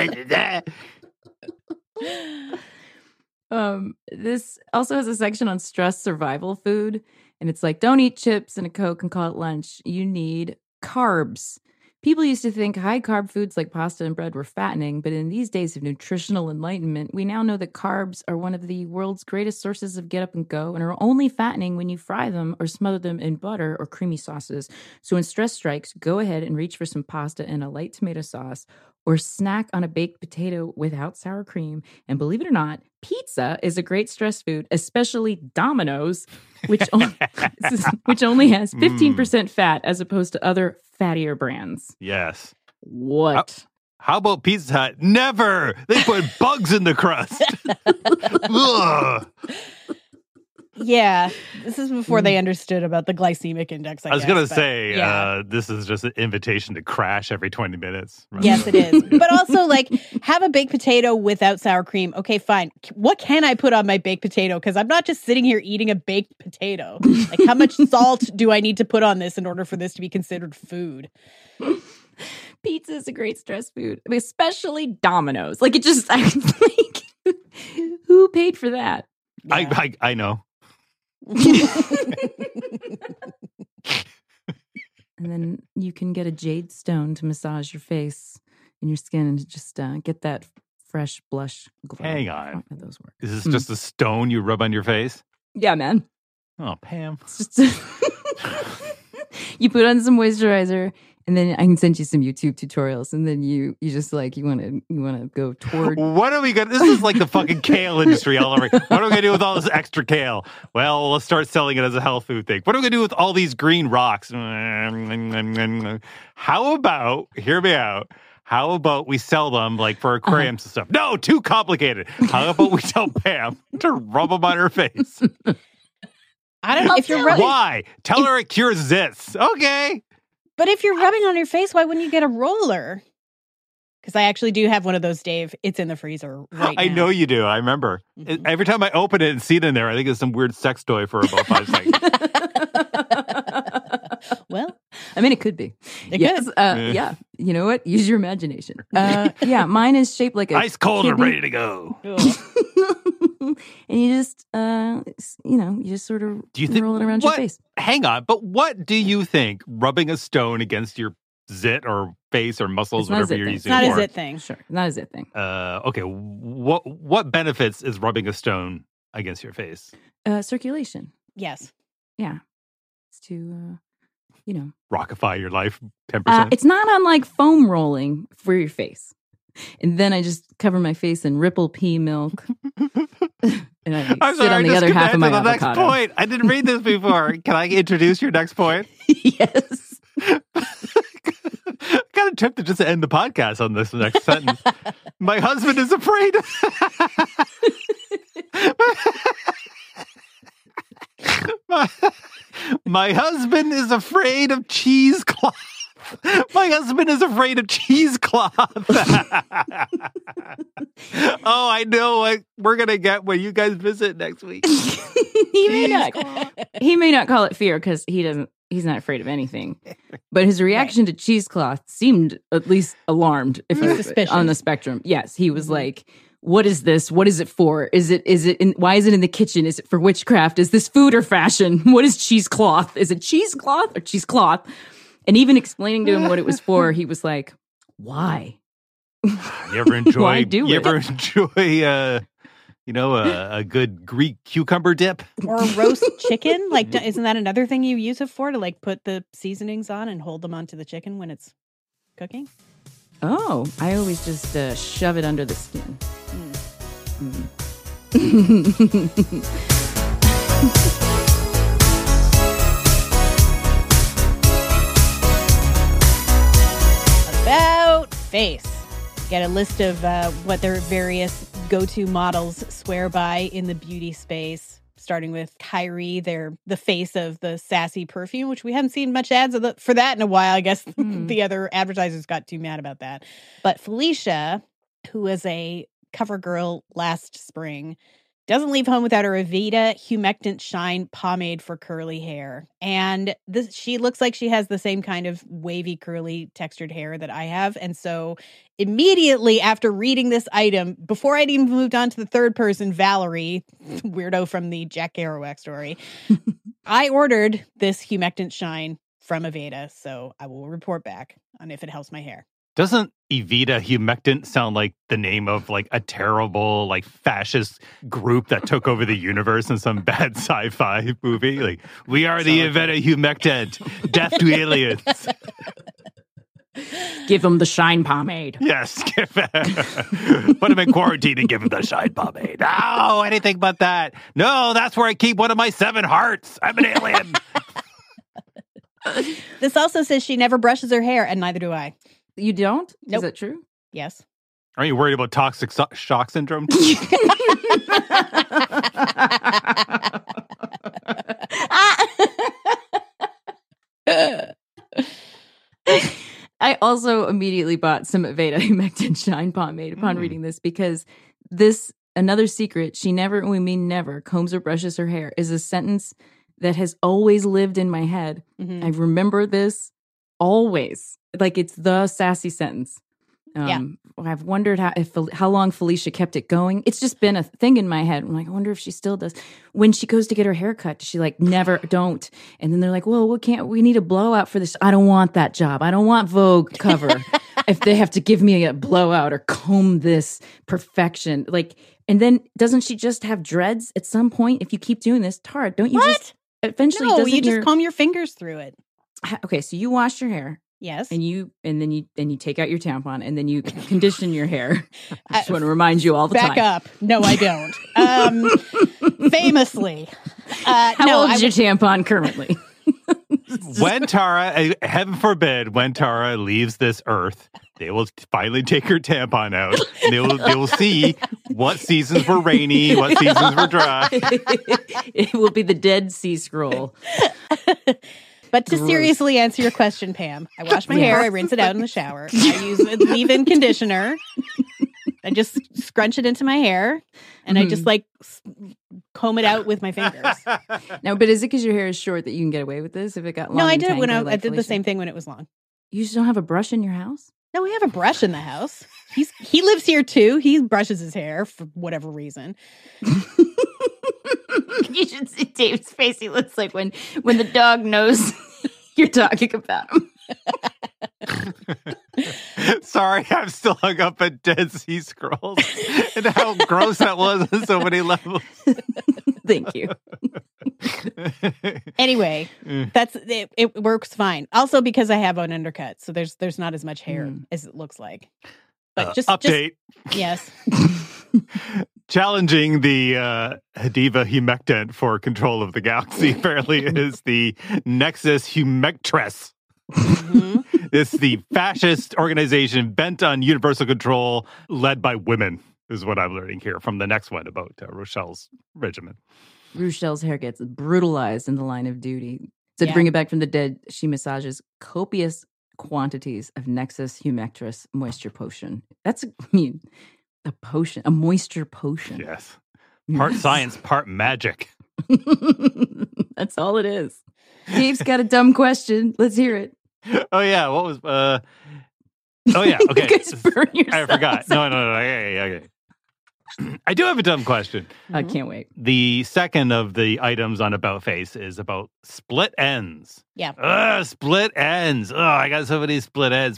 Speaker 5: This also has a section on stress survival food, and it's like, don't eat chips and a Coke and call it lunch. You need carbs. People used to think high-carb foods like pasta and bread were fattening, but in these days of nutritional enlightenment, we now know that carbs are one of the world's greatest sources of get-up-and-go and are only fattening when you fry them or smother them in butter or creamy sauces. So when stress strikes, go ahead and reach for some pasta and a light tomato sauce, or snack on a baked potato without sour cream. And believe it or not, pizza is a great stress food, especially Domino's, which only has 15% fat as opposed to other fattier brands.
Speaker 2: Yes.
Speaker 5: What?
Speaker 2: How about Pizza Hut? Never! They put bugs in the crust. Ugh.
Speaker 6: Yeah, this is before they understood about the glycemic index. I
Speaker 2: was going to say,
Speaker 6: yeah.
Speaker 2: This is just an invitation to crash every 20 minutes. Right?
Speaker 6: Yes, it is. But also, have a baked potato without sour cream. Okay, fine. What can I put on my baked potato? Because I'm not just sitting here eating a baked potato. How much salt do I need to put on this in order for this to be considered food?
Speaker 5: Pizza is a great stress food, especially Domino's. It just, who paid for that?
Speaker 2: Yeah. I know.
Speaker 5: And then you can get a jade stone to massage your face and your skin and just get that fresh blush glow.
Speaker 2: Hang on.
Speaker 5: How do those work?
Speaker 2: Is this just a stone you rub on your face?
Speaker 5: Yeah, man.
Speaker 2: Oh, Pam.
Speaker 5: It's just you put on some moisturizer, and then I can send you some YouTube tutorials, and then you just you want to go toward.
Speaker 2: What are we gonna? This is like the fucking kale industry all over. What are we gonna do with all this extra kale? Well, let's start selling it as a health food thing. What are we gonna do with all these green rocks? How about, hear me out, how about we sell them for aquariums and stuff? No, too complicated. How about we tell Pam to rub them on her face?
Speaker 6: I don't know if you're
Speaker 2: Why? Tell her it cures zits. Okay.
Speaker 6: But if you're rubbing on your face, why wouldn't you get a roller? Because I actually do have one of those, Dave. It's in the freezer right now.
Speaker 2: I know you do. I remember. Every time I open it and see it in there, I think it's some weird sex toy for about 5 seconds.
Speaker 6: Well,
Speaker 5: I mean, it could be.
Speaker 6: It
Speaker 5: yes.
Speaker 6: could.
Speaker 5: Yeah. You know what? Use your imagination. Yeah. Mine is shaped like a
Speaker 2: Ice cold and
Speaker 5: kidney.
Speaker 2: ready to go.
Speaker 5: And you just, you just sort of
Speaker 2: Do you think,
Speaker 5: roll it around your face.
Speaker 2: Hang on. But what do you think rubbing a stone against your zit or face or muscles,
Speaker 5: It's not a
Speaker 2: whatever
Speaker 5: zit
Speaker 2: you're
Speaker 5: thing.
Speaker 2: using
Speaker 6: it's not
Speaker 2: it
Speaker 6: a
Speaker 2: for?
Speaker 6: zit thing.
Speaker 5: Sure. Not a zit thing.
Speaker 2: Okay. What benefits is rubbing a stone against your face?
Speaker 5: Circulation.
Speaker 6: Yes.
Speaker 5: Yeah. It's to,
Speaker 2: Rockify your life 10%?
Speaker 5: it's not unlike foam rolling for your face. And then I just cover my face in Ripple pea milk. And I
Speaker 2: I'm
Speaker 5: sit
Speaker 2: sorry,
Speaker 5: on the
Speaker 2: just
Speaker 5: other half of my
Speaker 2: the
Speaker 5: avocado.
Speaker 2: next point. I didn't read this before. Can I introduce your next point?
Speaker 5: Yes.
Speaker 2: Kind of tempted just to end the podcast on this next sentence. My husband is afraid. My husband is afraid of cheesecloth. My husband is afraid of cheesecloth. Oh, I know what we're going to get when you guys visit next week.
Speaker 5: he may not call it fear because he's not afraid of anything. But his reaction to cheesecloth seemed at least alarmed if
Speaker 6: He's
Speaker 5: you're
Speaker 6: suspicious.
Speaker 5: on the spectrum. Yes, he was like, what is this? What is it for? Why is it in the kitchen? Is it for witchcraft? Is this food or fashion? What is cheesecloth? Is it cheesecloth or cheesecloth? And even explaining to him what it was for, he was like, why?
Speaker 2: You ever enjoy?
Speaker 5: Why do
Speaker 2: you
Speaker 5: it?
Speaker 2: ever enjoy? A good Greek cucumber dip?
Speaker 6: Or roast chicken. Like, isn't that another thing you use it for? To like put the seasonings on and hold them onto the chicken when it's cooking?
Speaker 5: Oh, I always just shove it under the skin.
Speaker 6: About face. Get a list of what their various go-to models swear by in the beauty space. Starting with Kyrie, they're the face of the sassy perfume, which we haven't seen much ads for that in a while. I guess the other advertisers got too mad about that. But Felicia, who was a cover girl last spring, doesn't leave home without her Aveda Humectant Shine pomade for curly hair. And she looks like she has the same kind of wavy, curly, textured hair that I have. And so immediately after reading this item, before I'd even moved on to the third person, Valerie, weirdo from the Jack Kerouac story, I ordered this Humectant Shine from Aveda. So I will report back on if it helps my hair.
Speaker 2: Doesn't Evita Humectant sound like the name of like a terrible like fascist group that took over the universe in some bad sci-fi movie? Like, we are the Evita Humectant, death to aliens.
Speaker 5: Give him the shine pomade.
Speaker 2: Yes, put him in quarantine and give him the shine pomade. No, anything but that. No, that's where I keep one of my 7 hearts. I'm an alien.
Speaker 6: This also says she never brushes her hair, and neither do I.
Speaker 5: You don't?
Speaker 6: Nope.
Speaker 5: Is that true?
Speaker 6: Yes.
Speaker 2: Are you worried about toxic shock syndrome?
Speaker 5: I also immediately bought some Aveda Humectant Shine pomade upon reading this because another secret, she never, we mean never, combs or brushes her hair, is a sentence that has always lived in my head. I remember this always. Like, it's the sassy sentence. I've wondered how long Felicia kept it going. It's just been a thing in my head. I'm like, I wonder if she still does. When she goes to get her hair cut, she like, never, don't. And then they're like, well, we need a blowout for this. I don't want that job. I don't want Vogue cover. If they have to give me a blowout or comb this perfection. Like, and then doesn't she just have dreads at some point? If you keep doing this, it's hard. Don't you just eventually?
Speaker 6: No, you just comb your fingers through it.
Speaker 5: Okay, so you wash your hair.
Speaker 6: Yes.
Speaker 5: And then you take out your tampon and then you condition your hair. I just want to remind you all the time.
Speaker 6: Back up. No, I don't. Famously.
Speaker 5: How old is your tampon currently?
Speaker 2: When Tara, heaven forbid, when Tara leaves this earth, they will finally take her tampon out. And they will see what seasons were rainy, what seasons were dry.
Speaker 5: It will be the Dead Sea Scroll.
Speaker 6: But to
Speaker 5: Gross.
Speaker 6: seriously answer your question, Pam, I wash my hair, I rinse it out in the shower. I use a leave-in conditioner. I just scrunch it into my hair, and I just like comb it out with my fingers.
Speaker 5: No, but is it because your hair is short that you can get away with this? If it got long,
Speaker 6: No, I
Speaker 5: and
Speaker 6: did it when
Speaker 5: tangly
Speaker 6: I
Speaker 5: like
Speaker 6: did the
Speaker 5: Felicia?
Speaker 6: same thing when it was long.
Speaker 5: You just don't have a brush in your house?
Speaker 6: No, we have a brush in the house. He lives here too. He brushes his hair for whatever reason.
Speaker 5: You should see Dave's face. He looks like when the dog knows you're talking about him.
Speaker 2: Sorry, I'm still hung up at Dead Sea Scrolls and how gross that was on so many levels.
Speaker 5: Thank you.
Speaker 6: Anyway, that's it. It works fine. Also because I have an undercut, so there's not as much hair as it looks like. But
Speaker 2: Update.
Speaker 6: Yes.
Speaker 2: Challenging the Hadiva humectant for control of the galaxy apparently is the Nexus Humectress. It's the fascist organization bent on universal control led by women, is what I'm learning here from the next one about Rochelle's regiment.
Speaker 5: Rochelle's hair gets brutalized in the line of duty. So to bring it back from the dead, she massages copious quantities of Nexus Humectress moisture potion. That's, a potion, a moisture potion.
Speaker 2: Yes. Part science, part magic.
Speaker 5: That's all it is. Dave's got a dumb question. Let's hear it.
Speaker 2: Oh, yeah. What was... Oh, yeah. Okay.
Speaker 5: You guys burn yourselves.
Speaker 2: I forgot. No. Okay. I do have a dumb question.
Speaker 5: I can't wait.
Speaker 2: The second of the items on About Face is about split ends.
Speaker 6: Yeah.
Speaker 2: Split ends. Oh, I got so many split ends.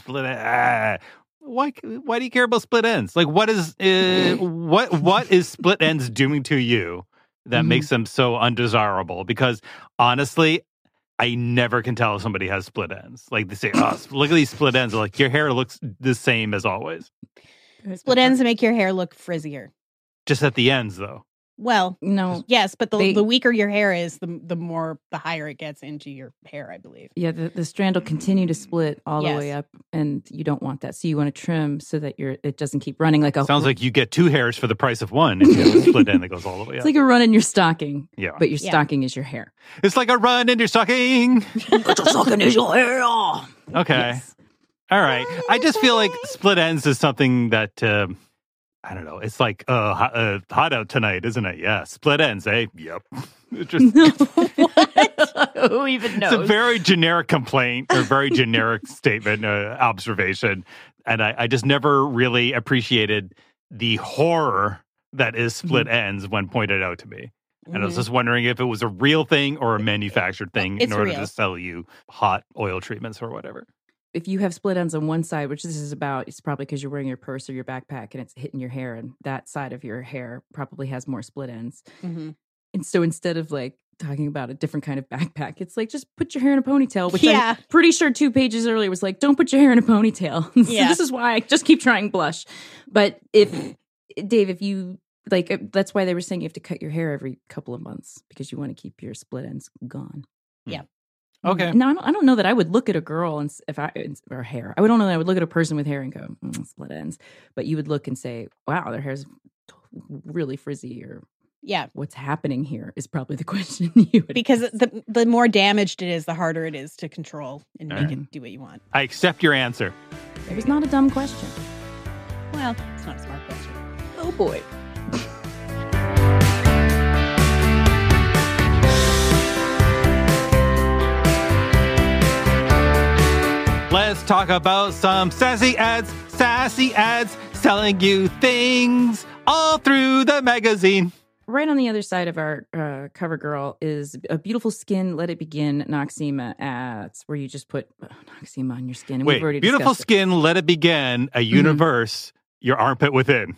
Speaker 2: Why do you care about split ends? Like, what is what is split ends doing to you that makes them so undesirable? Because honestly, I never can tell if somebody has split ends. Like they say, oh, look at these split ends. Like your hair looks the same as always.
Speaker 6: Split ends make your hair look frizzier.
Speaker 2: Just at the ends, though.
Speaker 6: Well,
Speaker 5: no.
Speaker 6: Yes, but the weaker your hair is, the higher it gets into your hair, I believe.
Speaker 5: Yeah, the strand will continue to split all the way up, and you don't want that. So you want to trim so that it doesn't keep running like a...
Speaker 2: Sounds like you get 2 hairs for the price of 1 if you have a split end that goes all the way up.
Speaker 5: It's like a run in your stocking,
Speaker 2: Yeah.
Speaker 5: but your stocking is your hair.
Speaker 2: It's like a run in your stocking.
Speaker 5: But your stocking is your hair.
Speaker 2: Okay.
Speaker 5: Yes.
Speaker 2: All right. I just feel like split ends is something that... I don't know. It's like hot out tonight, isn't it? Yeah, split ends, eh? Yep. It just,
Speaker 5: Who even knows?
Speaker 2: it's a very generic complaint or very generic statement, observation, and I just never really appreciated the horror that is split ends when pointed out to me. And I was just wondering if it was a real thing or a manufactured thing in order to sell you hot oil treatments or whatever.
Speaker 5: If you have split ends on one side, which this is about, it's probably because you're wearing your purse or your backpack and it's hitting your hair, and that side of your hair probably has more split ends.
Speaker 6: Mm-hmm.
Speaker 5: And so instead of like talking about a different kind of backpack, it's like just put your hair in a ponytail, which I'm pretty sure 2 pages earlier was like, don't put your hair in a ponytail. So this is why I just keep trying blush. But Dave, if you like, that's why they were saying you have to cut your hair every couple of months because you want to keep your split ends gone.
Speaker 6: Yeah.
Speaker 2: Okay.
Speaker 5: Now, I don't know that I would look at a girl and or hair. I don't know that I would look at a person with hair and go, split ends. But you would look and say, wow, their hair's really frizzy, or what's happening here is probably the question you would
Speaker 6: because
Speaker 5: ask.
Speaker 6: the more damaged it is, the harder it is to control and make it do what you want.
Speaker 2: I accept your answer.
Speaker 5: It was not a dumb question.
Speaker 6: Well, it's not a smart question.
Speaker 5: Oh boy.
Speaker 2: Let's talk about some sassy ads selling you things all through the magazine.
Speaker 5: Right on the other side of our cover girl is a beautiful skin, let it begin, Noxzema ads, where you just put Noxzema on your skin. And
Speaker 2: Wait,
Speaker 5: we've already
Speaker 2: beautiful
Speaker 5: discussed
Speaker 2: skin, let it begin, a universe, your armpit within.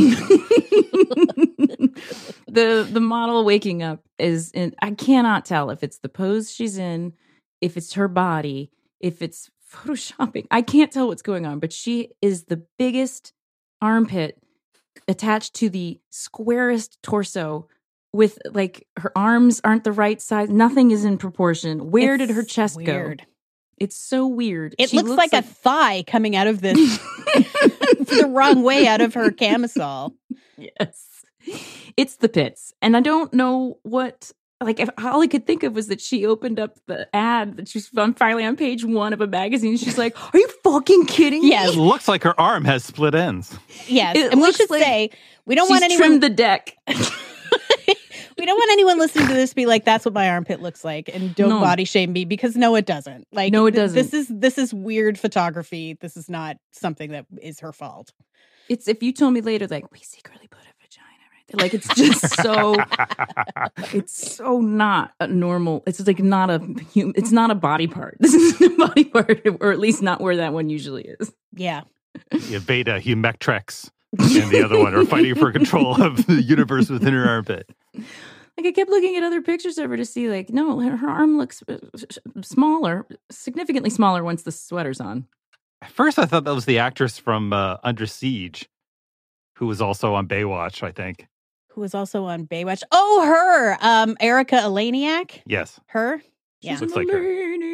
Speaker 5: The model waking up is in, I cannot tell if it's the pose she's in, if it's her body, if it's photoshopping. I can't tell what's going on, but she is the biggest armpit attached to the squarest torso with like her arms aren't the right size. Nothing is in proportion. Where did her chest go? It's so weird.
Speaker 6: It looks like a thigh coming out of this the wrong way out of her camisole.
Speaker 5: Yes. It's the pits. And I don't know what like all I could think of was that she opened up the ad that she's finally on page 1 of a magazine. She's like, "Are you fucking kidding me?"
Speaker 6: Yes.
Speaker 2: It looks like her arm has split ends.
Speaker 6: Yes,
Speaker 5: It
Speaker 6: and we
Speaker 5: looks
Speaker 6: should
Speaker 5: like
Speaker 6: say we don't
Speaker 5: She's
Speaker 6: want anyone.
Speaker 5: trimmed the deck.
Speaker 6: We don't want anyone listening to this to be like, "That's what my armpit looks like," and don't
Speaker 5: No.
Speaker 6: body shame me, because no, it doesn't. Like,
Speaker 5: No, it doesn't.
Speaker 6: This is weird photography. This is not something that is her fault.
Speaker 5: It's if you told me later, like, we secretly put a vagina right there. Like, it's just so, it's so not a normal. It's like not a, it's not a body part. This isn't a body part, or at least not where that one usually is.
Speaker 6: Yeah.
Speaker 2: Veda, Humectrex, and the other one are fighting for control of the universe within her armpit.
Speaker 5: Like, I kept looking at other pictures of her to see, like, no, her arm looks smaller, significantly smaller once the sweater's on.
Speaker 2: At first, I thought that was the actress from Under Siege, who was also on Baywatch, I think.
Speaker 6: Who was also on Baywatch? Oh, her, Erica Eleniak.
Speaker 2: Yes.
Speaker 6: Her. Yeah.
Speaker 2: Looks like her.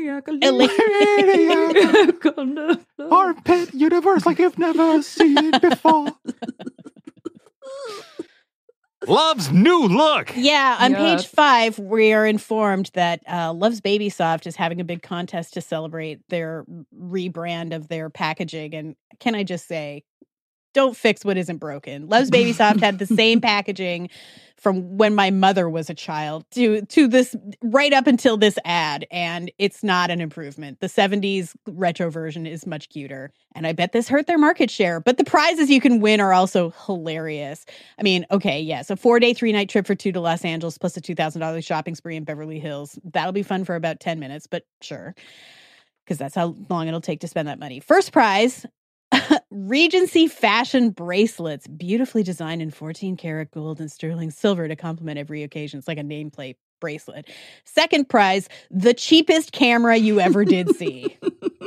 Speaker 2: Armpit universe like you've never seen before. Love's new look.
Speaker 6: Yeah, on
Speaker 5: Yeah.
Speaker 6: page 5, we are informed that Love's Baby Soft is having a big contest to celebrate their rebrand of their packaging. And can I just say, don't fix what isn't broken. Love's Baby Soft had the same packaging from when my mother was a child to this, right up until this ad, and it's not an improvement. The 70s retro version is much cuter, and I bet this hurt their market share, but the prizes you can win are also hilarious. I mean, okay, yes, a 4-day, 3-night trip for 2 to Los Angeles plus a $2,000 shopping spree in Beverly Hills. That'll be fun for about 10 minutes, but sure, because that's how long it'll take to spend that money. First prize, Regency fashion bracelets, beautifully designed in 14-karat gold and sterling silver to complement every occasion. It's like a nameplate bracelet. Second prize, the cheapest camera you ever did see.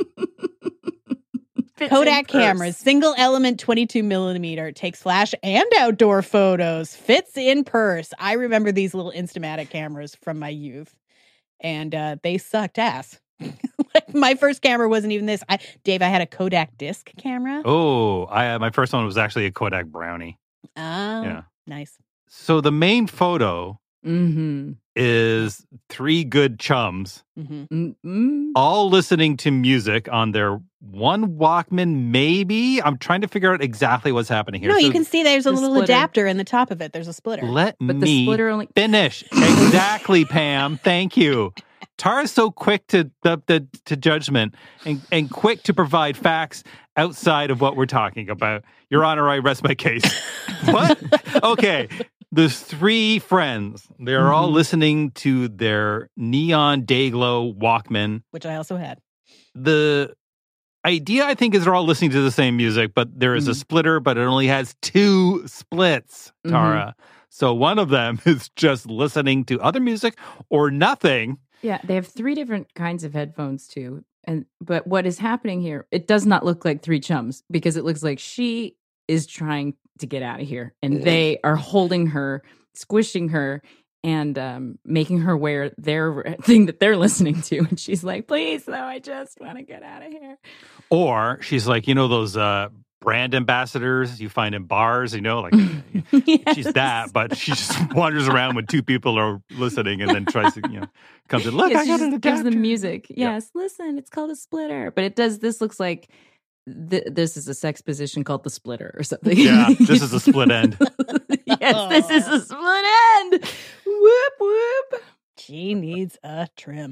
Speaker 6: Kodak cameras, single element 22 millimeter, takes flash and outdoor photos, fits in purse. I remember these little Instamatic cameras from my youth, and they sucked ass. Like, my first camera wasn't even this. Dave, I had a Kodak disc camera.
Speaker 2: Oh, my first one was actually a Kodak Brownie.
Speaker 6: Oh,
Speaker 2: Yeah.
Speaker 6: nice.
Speaker 2: So the main photo
Speaker 5: Mm-hmm.
Speaker 2: is 3 good chums
Speaker 6: Mm-hmm.
Speaker 5: Mm-hmm.
Speaker 2: all listening to music on their one Walkman, maybe. I'm trying to figure out exactly what's happening here.
Speaker 6: No,
Speaker 2: So
Speaker 6: you can see there's a
Speaker 5: the
Speaker 6: little
Speaker 5: splitter.
Speaker 6: adapter in the top of it. There's a splitter.
Speaker 2: let
Speaker 5: But the
Speaker 2: me
Speaker 5: splitter only.
Speaker 2: finish. Exactly, Pam. Thank you. Tara's so quick to judgment and quick to provide facts outside of what we're talking about. Your Honor, I rest my case. What? Okay. There's 3 friends. They're all listening to their neon Dayglow Walkman.
Speaker 6: Which I also had.
Speaker 2: The idea, I think, is they're all listening to the same music, but there is a splitter, but it only has 2 splits, Tara. So one of them is just listening to other music or nothing.
Speaker 5: Yeah, they have 3 different kinds of headphones too. But what is happening here, it does not look like 3 chums, because it looks like she is trying to get out of here, and they are holding her, squishing her, and making her wear their thing that they're listening to. And she's like, "Please, though, I just want to get out of here."
Speaker 2: Or she's like, those brand ambassadors you find in bars, like
Speaker 5: Yes.
Speaker 2: she's that, but she just wanders around when 2 people are listening and then tries to, comes in, look,
Speaker 5: Yes,
Speaker 2: I
Speaker 5: she
Speaker 2: got an
Speaker 5: just gives
Speaker 2: adapter.
Speaker 5: them music.
Speaker 2: Yeah.
Speaker 5: Yes, listen, it's called a splitter. But this looks like this is a sex position called the splitter or something.
Speaker 2: Yeah, this is a split end.
Speaker 5: Yes, this is a split end. Whoop, whoop.
Speaker 6: She needs a trim.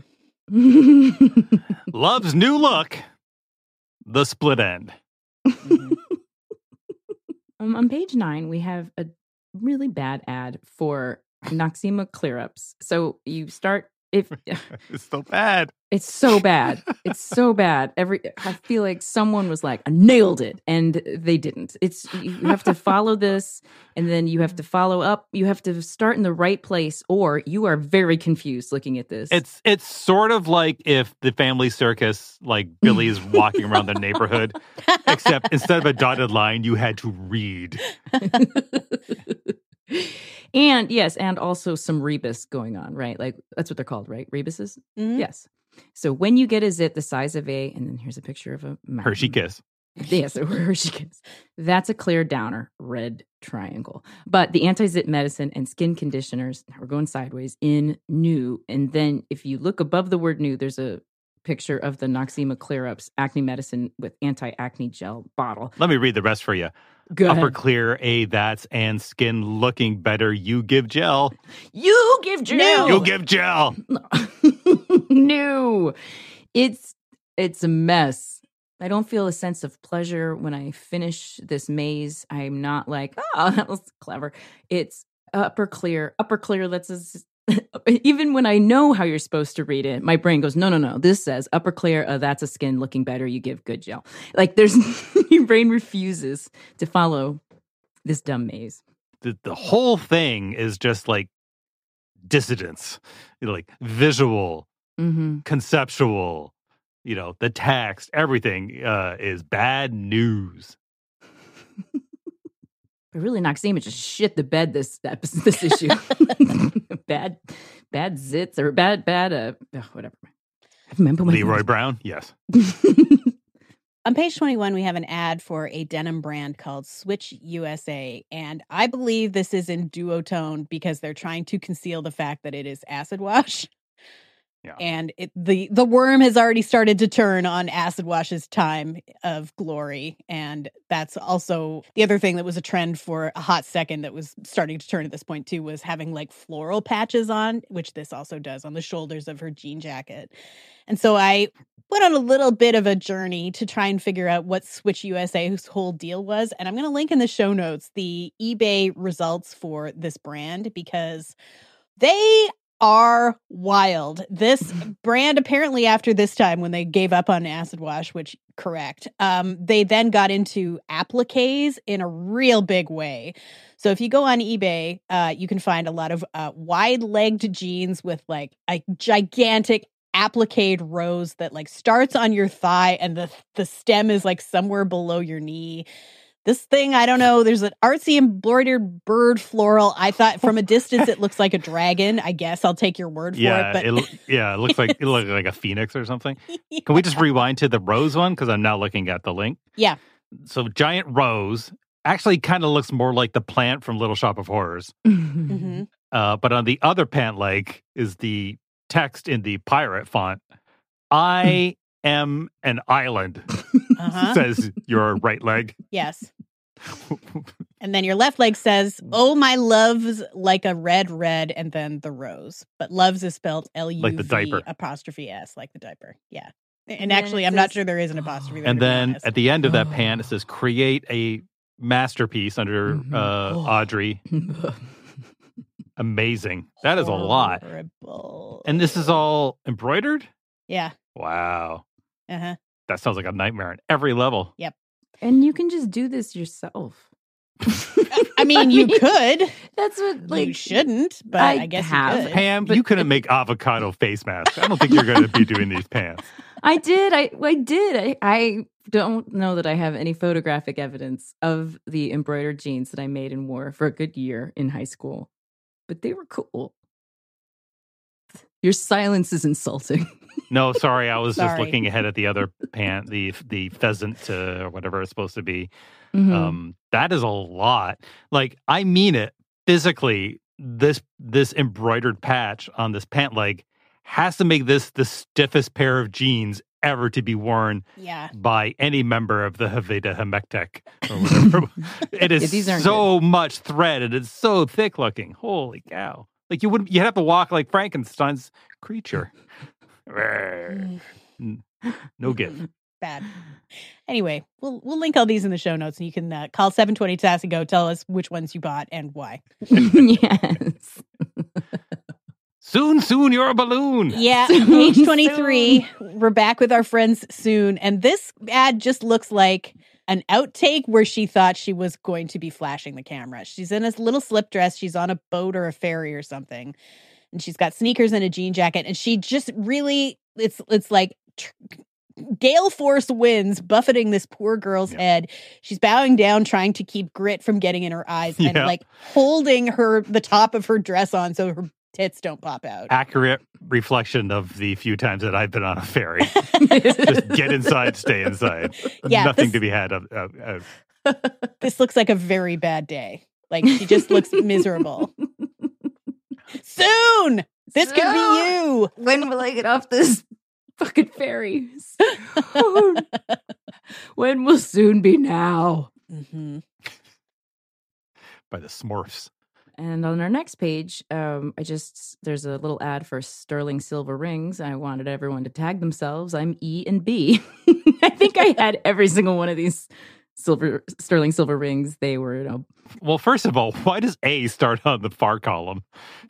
Speaker 2: Love's new look, the split end.
Speaker 5: On page 9, we have a really bad ad for Noxzema clear-ups. So you start, if
Speaker 2: It's so bad.
Speaker 5: it's so bad. It's so bad. I feel like someone was like, "I nailed it," and they didn't. You have to follow this, and then you have to follow up. You have to start in the right place, or you are very confused looking at this.
Speaker 2: It's sort of like if the family circus, like Billy's walking around the neighborhood, except instead of a dotted line, you had to read.
Speaker 5: And yes, and also some rebus going on, right? Like, that's what they're called, right? Rebuses?
Speaker 6: Mhm.
Speaker 5: Yes. So when you get a zit the size of and then here's a picture of a
Speaker 2: Hershey Kiss.
Speaker 5: Yes, where she gets. That's a clear downer, red triangle. But the anti-zit medicine and skin conditioners, now we're going sideways, in new. And then if you look above the word new, there's a picture of the Noxzema Clear Ups acne medicine with anti-acne gel bottle.
Speaker 2: Let me read the rest for you.
Speaker 5: Go
Speaker 2: Upper
Speaker 5: ahead.
Speaker 2: clear, that's and skin looking better. You give gel.
Speaker 5: You give gel.
Speaker 2: You give gel.
Speaker 5: No. It's a mess. I don't feel a sense of pleasure when I finish this maze. I'm not like, oh, that was clever. It's upper clear. That's even when I know how you're supposed to read it, my brain goes, no. This says upper clear. That's a skin looking better. You give good gel. Like your brain refuses to follow this dumb maze.
Speaker 2: The whole thing is just like dissidence, like visual, conceptual. The text, everything is bad news.
Speaker 5: But really, Noxzema just shit the bed this issue. bad zits or bad whatever. Remember when
Speaker 2: Leroy Brown? Yes.
Speaker 6: On page 21, we have an ad for a denim brand called Switch USA. And I believe this is in duotone because they're trying to conceal the fact that it is acid wash.
Speaker 2: Yeah.
Speaker 6: And the worm has already started to turn on acid wash's time of glory. And that's also the other thing that was a trend for a hot second that was starting to turn at this point too, was having like floral patches on, which this also does on the shoulders of her jean jacket. And so I went on a little bit of a journey to try and figure out what Switch USA's whole deal was. And I'm going to link in the show notes the eBay results for this brand because they are wild. This brand, apparently after this time when they gave up on acid wash, which correct, they then got into appliques in a real big way. So if you go on eBay, you can find a lot of wide-legged jeans with like a gigantic applique rose that like starts on your thigh and the stem is like somewhere below your knee. This thing, I don't know, there's an artsy embroidered bird floral. I thought from a distance it looks like a dragon. I guess I'll take your word for it. But
Speaker 2: it looks like it looks like a phoenix or something. Yeah. Can we just rewind to the rose one? Because I'm now looking at the link.
Speaker 6: Yeah.
Speaker 2: So giant rose actually kind of looks more like the plant from Little Shop of Horrors.
Speaker 6: Mm-hmm.
Speaker 2: But on the other pant leg is the text in the pirate font. I am an island, says your right leg.
Speaker 6: Yes. And then your left leg says, oh, my love's like a red, and then the rose. But love's is spelled L-U-V
Speaker 2: like the diaper.
Speaker 6: Apostrophe S, like the diaper. Yeah. And actually, I'm not sure there is an apostrophe there.
Speaker 2: And then at the end of that pant, it says, create a masterpiece under Audrey. Amazing. That is a lot. And this is all embroidered?
Speaker 6: Yeah.
Speaker 2: Wow.
Speaker 6: Uh-huh.
Speaker 2: That sounds like a nightmare on every level.
Speaker 6: Yep.
Speaker 5: And you can just do this yourself.
Speaker 6: I mean, you could.
Speaker 5: That's what, like,
Speaker 6: you shouldn't, but I guess you could.
Speaker 2: Pam, you couldn't make avocado face masks. I don't think you're going to be doing these pants.
Speaker 5: I did. I did. I don't know that I have any photographic evidence of the embroidered jeans that I made and wore for a good year in high school, but they were cool. Your silence is insulting.
Speaker 2: No, sorry. I was just looking ahead at the other pant, the pheasant or whatever it's supposed to be. Mm-hmm. That is a lot. Like, I mean it physically. This embroidered patch on this pant leg has to make this the stiffest pair of jeans ever to be worn by any member of the Haveda Hemektek or whatever. It is so much thread and it's so thick looking. Holy cow. Like you'd have to walk like Frankenstein's creature. No give.
Speaker 6: Bad. Anyway, we'll link all these in the show notes and you can call 720 TAS and go tell us which ones you bought and why.
Speaker 5: Yes.
Speaker 2: Soon, you're a balloon.
Speaker 6: Yeah, page 23. We're back with our friends soon. And this ad just looks like an outtake where she thought she was going to be flashing the camera. She's in a little slip dress. She's on a boat or a ferry or something. And she's got sneakers and a jean jacket. And she just really, it's like gale force winds buffeting this poor girl's head. She's bowing down, trying to keep grit from getting in her eyes and like holding the top of her dress on so her tits don't pop out.
Speaker 2: Accurate reflection of the few times that I've been on a ferry. Just get inside, stay inside.
Speaker 6: Yeah,
Speaker 2: Nothing to be had of.
Speaker 6: This looks like a very bad day. Like, she just looks miserable. Soon! This could be you!
Speaker 5: When will I get off this fucking ferry? Soon. When will soon be now?
Speaker 6: Mm-hmm.
Speaker 2: By the Smurfs.
Speaker 5: And on our next page, there's a little ad for sterling silver rings. I wanted everyone to tag themselves. I'm E and B. I think I had every single one of these sterling silver rings. They were,
Speaker 2: Well, first of all, why does A start on the far column?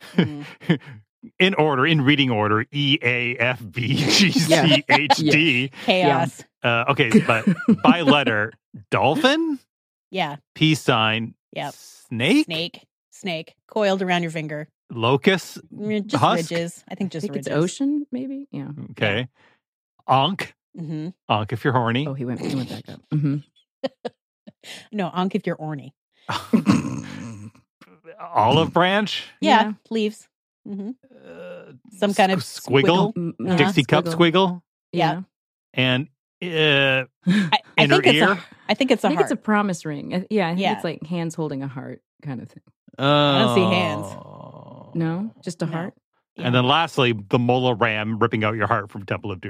Speaker 2: In reading order, E, A, F, B, G, C, H, D.
Speaker 6: Chaos.
Speaker 2: Okay, but by letter, dolphin,
Speaker 6: Yeah.
Speaker 2: peace sign,
Speaker 6: Yep.
Speaker 2: snake,
Speaker 6: Coiled around your finger.
Speaker 2: locust,
Speaker 6: Just
Speaker 2: husk.
Speaker 6: ridges. I think just
Speaker 5: I think
Speaker 6: ridges.
Speaker 5: it's ocean, maybe? Yeah.
Speaker 2: Okay, onk,
Speaker 6: Mm-hmm.
Speaker 2: onk if you're horny.
Speaker 5: Oh, he went back up. Mm-hmm.
Speaker 6: No, onk if you're orny.
Speaker 2: Olive branch,
Speaker 6: Yeah. Leaves. Mm-hmm. Some kind of
Speaker 2: squiggle,
Speaker 5: Mm,
Speaker 2: Dixie cup squiggle,
Speaker 6: Yeah.
Speaker 2: and
Speaker 6: I
Speaker 2: inner
Speaker 6: think it's
Speaker 2: ear.
Speaker 6: I think it's a
Speaker 5: I think
Speaker 6: heart.
Speaker 5: it's a promise ring. I think
Speaker 6: Yeah.
Speaker 5: it's like hands holding a heart kind of thing.
Speaker 2: I
Speaker 6: don't see hands.
Speaker 5: No, just a
Speaker 6: No.
Speaker 5: heart.
Speaker 2: And then lastly, the molar ram ripping out your heart from Temple of Doom.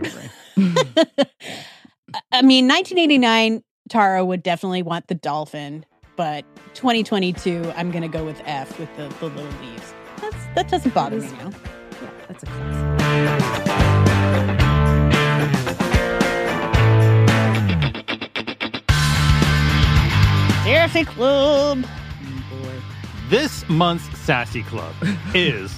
Speaker 6: I mean, 1989, Tara would definitely want the dolphin, but 2022, I'm going to go with F with the little leaves. That doesn't bother me now.
Speaker 5: Yeah, that's a classic.
Speaker 6: Sassy Club.
Speaker 2: This month's Sassy Club is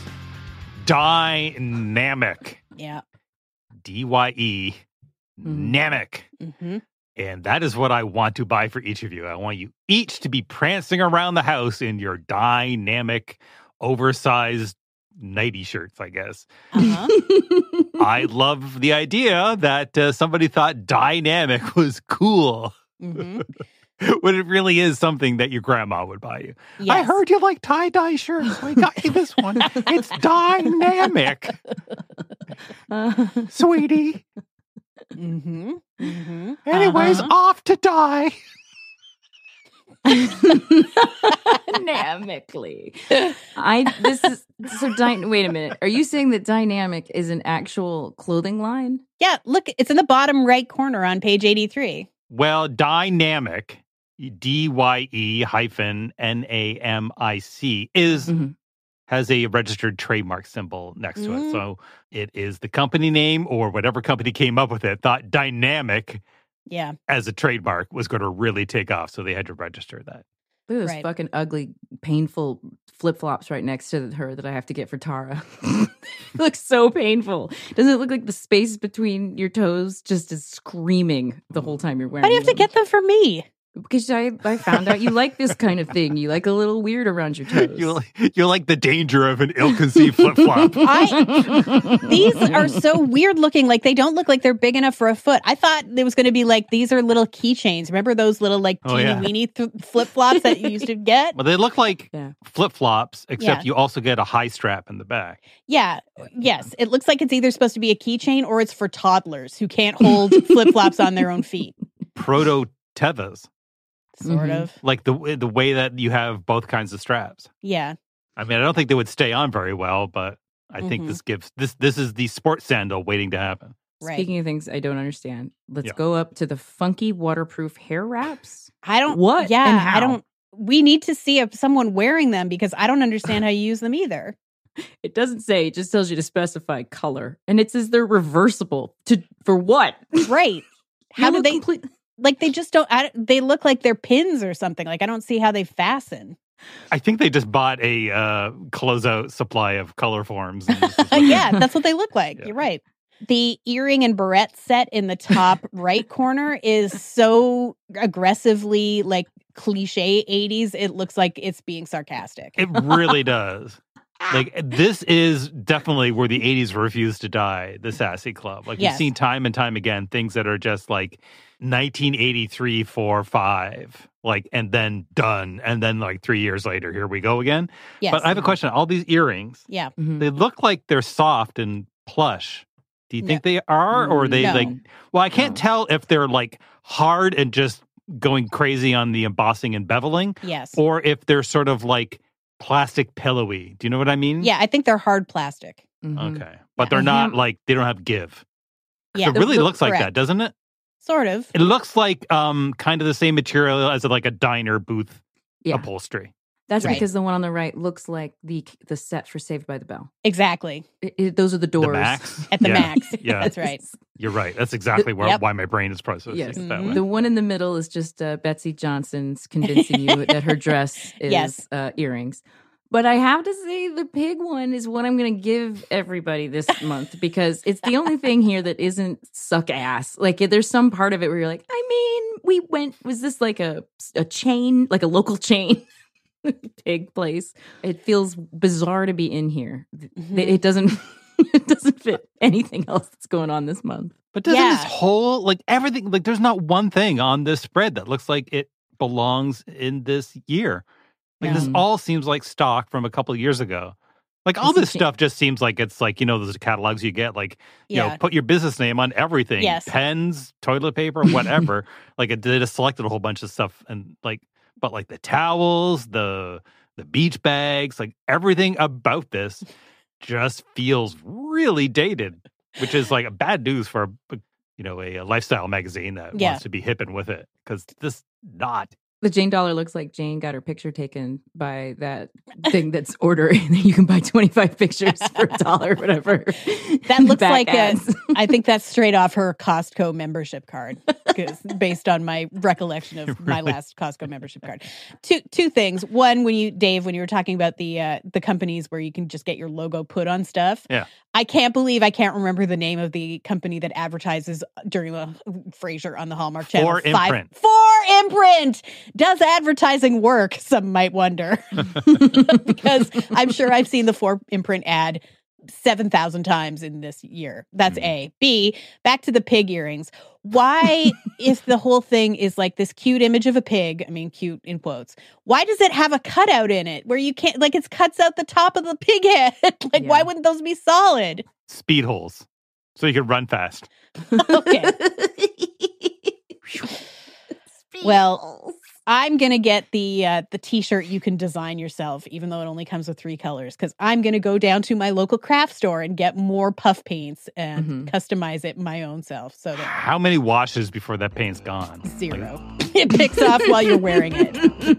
Speaker 2: Dynamic.
Speaker 6: Yeah.
Speaker 2: D-Y-E. Namic.
Speaker 6: Mm-hmm.
Speaker 2: And that is what I want to buy for each of you. I want you each to be prancing around the house in your dynamic, oversized nighty shirts, I guess.
Speaker 6: Uh-huh.
Speaker 2: I love the idea that somebody thought dynamic was cool.
Speaker 6: Mm-hmm.
Speaker 2: When it really is something that your grandma would buy you. I
Speaker 6: Yes.
Speaker 2: heard you like tie-dye shirts, so I got you this one. It's dynamic. Sweetie.
Speaker 6: Mm-hmm. Mm-hmm.
Speaker 2: Anyways, off to die.
Speaker 5: Dynamically. Wait a minute. Are you saying that Dynamic is an actual clothing line?
Speaker 6: Yeah, look, it's in the bottom right corner on page 83.
Speaker 2: Well, dynamic, D-Y-E-N-A-M-I-C, has a registered trademark symbol next to it. So it is the company name or whatever company came up with it thought dynamic
Speaker 6: Yeah.
Speaker 2: as a trademark was going to really take off. So they had to register that.
Speaker 5: Look at those
Speaker 6: Right.
Speaker 5: fucking ugly, painful flip-flops right next to her that I have to get for Tara. It looks so painful. Doesn't it look like the space between your toes just is screaming the whole time you're wearing
Speaker 6: Why do you have to get them for me?
Speaker 5: Because I found out you like this kind of thing. You like a little weird around your toes.
Speaker 2: You like the danger of an ill-conceived flip-flop.
Speaker 6: These are so weird looking. Like, they don't look like they're big enough for a foot. I thought it was going to be like, these are little keychains. Remember those little like teeny weeny flip-flops that you used to get?
Speaker 2: Well, they look like flip-flops, except
Speaker 6: Yeah.
Speaker 2: you also get a high strap in the back.
Speaker 6: Yeah. Yes. It looks like it's either supposed to be a keychain or it's for toddlers who can't hold flip-flops on their own feet.
Speaker 2: Proto-tethas.
Speaker 6: Sort of.
Speaker 2: Like the way that you have both kinds of straps.
Speaker 6: Yeah.
Speaker 2: I mean, I don't think they would stay on very well, but I think this gives this is the sports sandal waiting to happen.
Speaker 6: Right.
Speaker 5: Speaking of things I don't understand, let's go up to the funky waterproof hair wraps.
Speaker 6: I don't.
Speaker 5: What?
Speaker 6: Yeah.
Speaker 5: and how?
Speaker 6: I don't. We need to see someone wearing them because I don't understand how you use them either.
Speaker 5: It doesn't say. It just tells you to specify color, and it says they're reversible. For what?
Speaker 6: Right. How did they? Like, they just don't. They look like they're pins or something. Like, I don't see how they fasten.
Speaker 2: I think they just bought a closeout supply of color forms.
Speaker 6: Yeah, that's what they look like. You're right. The earring and barrette set in the top right corner is so aggressively like cliche 80s. It looks like it's being sarcastic.
Speaker 2: It really does. Like, this is definitely where the 80s refused to die, the Sassy Club. Like, we've
Speaker 6: Yes.
Speaker 2: seen time and time again things that are just like 1983, 4, 5, like, and then done. And then like 3 years later, here we go again.
Speaker 6: Yes.
Speaker 2: But I have a question. All these earrings,
Speaker 6: Yeah.
Speaker 2: they look like they're soft and plush. Do you think they are? Or are they
Speaker 6: No.
Speaker 2: like, well, I can't tell if they're like hard and just going crazy on the embossing and beveling,
Speaker 6: Yes.
Speaker 2: or if they're sort of like plastic pillowy. Do you know what I mean?
Speaker 6: Yeah, I think they're hard plastic.
Speaker 2: Okay. But they're not like, they don't have give.
Speaker 6: Yeah.
Speaker 2: It really looks like
Speaker 6: correct.
Speaker 2: that, doesn't it?
Speaker 6: Sort of.
Speaker 2: It looks like kind of the same material as like a diner booth
Speaker 5: Yeah.
Speaker 2: upholstery.
Speaker 5: That's
Speaker 6: Right.
Speaker 5: because the one on the right looks like the set for Saved by the Bell.
Speaker 6: Exactly.
Speaker 5: Those are the doors.
Speaker 2: The Max.
Speaker 6: At the
Speaker 2: Yeah.
Speaker 6: max.
Speaker 2: Yeah.
Speaker 6: That's right.
Speaker 2: You're right. That's exactly
Speaker 6: Yep.
Speaker 2: why my brain is processing
Speaker 5: Yes.
Speaker 2: it that way.
Speaker 5: The one in the middle is just Betsy Johnson's convincing you that her dress is
Speaker 6: Yes.
Speaker 5: earrings. But I have to say the pig one is what I'm going to give everybody this month because it's the only thing here that isn't suck ass. Like there's some part of it where you're like, I mean, was this like a chain, like a local chain pig place? It feels bizarre to be in here. It doesn't fit anything else that's going on this month.
Speaker 2: But doesn't
Speaker 6: Yeah.
Speaker 2: this whole, like everything, like there's not one thing on this spread that looks like it belongs in this year. Like this all seems like stock from a couple of years ago. Like all this stuff just seems like it's like, those catalogs you get, like, you know, put your business name on everything.
Speaker 6: Yes.
Speaker 2: Pens, toilet paper, whatever. Like they just selected a whole bunch of stuff and like, but like the towels, the beach bags, like everything about this just feels really dated, which is like a bad news for, a lifestyle magazine that wants to be hip and with it. Because this not.
Speaker 5: The Jane dollar looks like Jane got her picture taken by that thing that's ordering. You can buy 25 pictures for $1 or whatever.
Speaker 6: That looks
Speaker 5: Back
Speaker 6: like
Speaker 5: ads.
Speaker 6: I think that's straight off her Costco membership card, based on my recollection of my last Costco membership card. Two things. One, when you were talking about the companies where you can just get your logo put on stuff.
Speaker 2: Yeah.
Speaker 6: I can't believe I can't remember the name of the company that advertises during the Frasier on the Hallmark Channel.
Speaker 2: 4 Imprint.
Speaker 6: 4 Imprint. Does advertising work? Some might wonder. Because I'm sure I've seen the 4 Imprint ad 7,000 times in this year. That's A. B, back to the pig earrings. Why, if the whole thing is like this cute image of a pig, I mean, cute in quotes, why does it have a cutout in it where you can't, like, it cuts out the top of the pig head? Like, why wouldn't those be solid?
Speaker 2: Speed holes. So you could run fast.
Speaker 6: Okay. Well, I'm going to get the t-shirt you can design yourself, even though it only comes with 3 colors, because I'm going to go down to my local craft store and get more puff paints and customize it my own self. So that
Speaker 2: How many washes before that paint's gone?
Speaker 6: 0. It picks off while you're wearing it.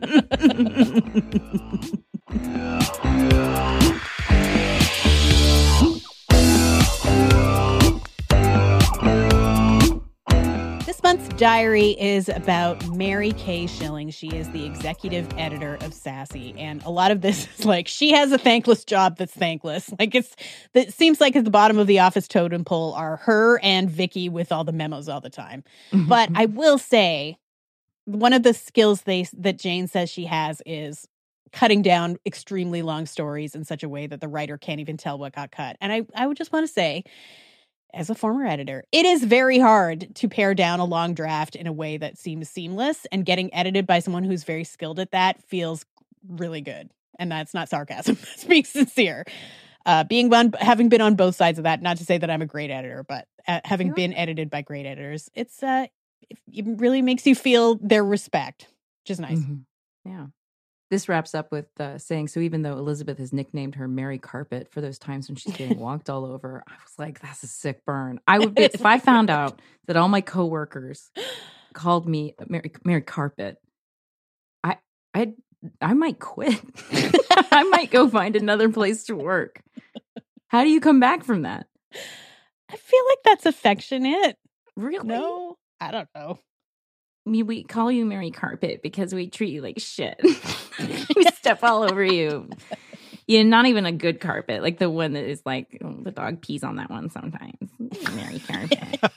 Speaker 6: This month's diary is about Mary Kay Schilling. She is the executive editor of Sassy. And a lot of this is like, she has a thankless job that's thankless. Like it seems like at the bottom of the office totem pole are her and Vicky with all the memos all the time. But I will say, one of the skills that Jane says she has is cutting down extremely long stories in such a way that the writer can't even tell what got cut. And I would just want to say, as a former editor, it is very hard to pare down a long draft in a way that seems seamless, and getting edited by someone who's very skilled at that feels really good. And that's not sarcasm. That's being sincere. Having been on both sides of that, not to say that I'm a great editor, but having been edited by great editors, it really makes you feel their respect, which is nice.
Speaker 5: Yeah. This wraps up with saying, so even though Elizabeth has nicknamed her Mary Carpet for those times when she's getting walked all over, I was like, that's a sick burn. I would be, if I found out that all my coworkers called me Mary Carpet, I might quit. I might go find another place to work. How do you come back from that?
Speaker 6: I feel like that's affectionate.
Speaker 5: Really?
Speaker 6: No, I don't know.
Speaker 5: I mean, we call you Mary Carpet because we treat you like shit. We step all over you. Yeah, not even a good carpet, like the one that is like, the dog pees on that one sometimes. Mary Carpet.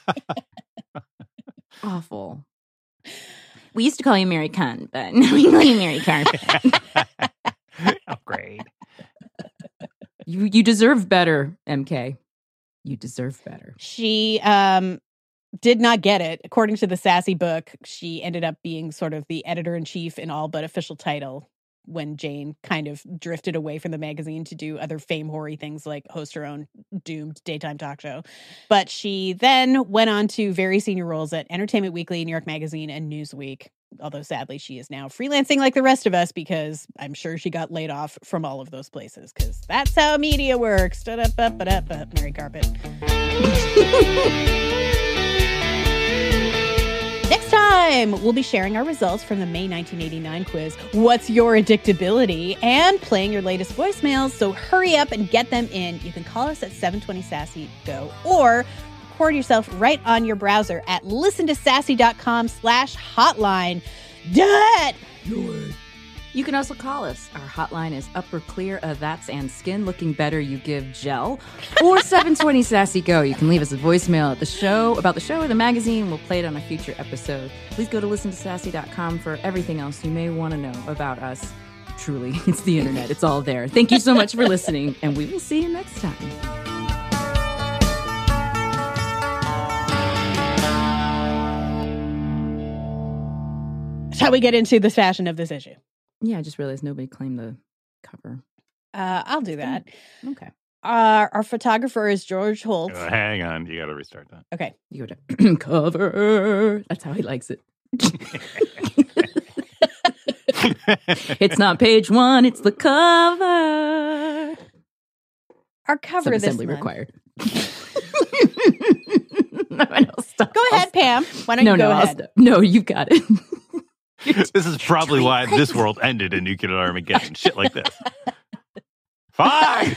Speaker 5: Awful. We used to call you Mary Cunt, but now we call you Mary Carpet.
Speaker 2: Oh, great.
Speaker 5: You deserve better, MK. You deserve better.
Speaker 6: She did not get it. According to the Sassy book, she ended up being sort of the editor-in-chief in all but official title when Jane kind of drifted away from the magazine to do other fame-hoary things like host her own doomed daytime talk show. But she then went on to very senior roles at Entertainment Weekly, New York Magazine, and Newsweek. Although sadly, she is now freelancing like the rest of us because I'm sure she got laid off from all of those places because that's how media works. Mary Carpet. Next time, we'll be sharing our results from the May 1989 quiz, What's Your Addictability? And playing your latest voicemails, so hurry up and get them in. You can call us at 720-SASSY-GO or record yourself right on your browser at listentosassy.com/hotline. Dad!
Speaker 5: You can also call us. Our hotline is Upper Clear of That's and Skin Looking Better You Give Gel. Or 720 Sassy Go. You can leave us a voicemail at the show about the show or the magazine. We'll play it on a future episode. Please go to listentosassy.com for everything else you may want to know about us. Truly, it's the internet. It's all there. Thank you so much for listening, and we will see you next time.
Speaker 6: That's how we get into the fashion of this issue.
Speaker 5: Yeah, I just realized nobody claimed the cover.
Speaker 6: I'll do that.
Speaker 5: Okay.
Speaker 6: Our photographer is George Holtz.
Speaker 2: Hang on. You got to restart that.
Speaker 6: Okay.
Speaker 5: You go to cover. That's how he likes it. It's not page 1, it's the cover.
Speaker 6: Our cover
Speaker 5: Some
Speaker 6: this
Speaker 5: assembly
Speaker 6: month.
Speaker 5: required. No, stop.
Speaker 6: Go ahead, Pam. Why don't you go ahead?
Speaker 5: No, you've got it.
Speaker 2: This is probably why this world ended in nuclear Armageddon. Shit like this. Fine!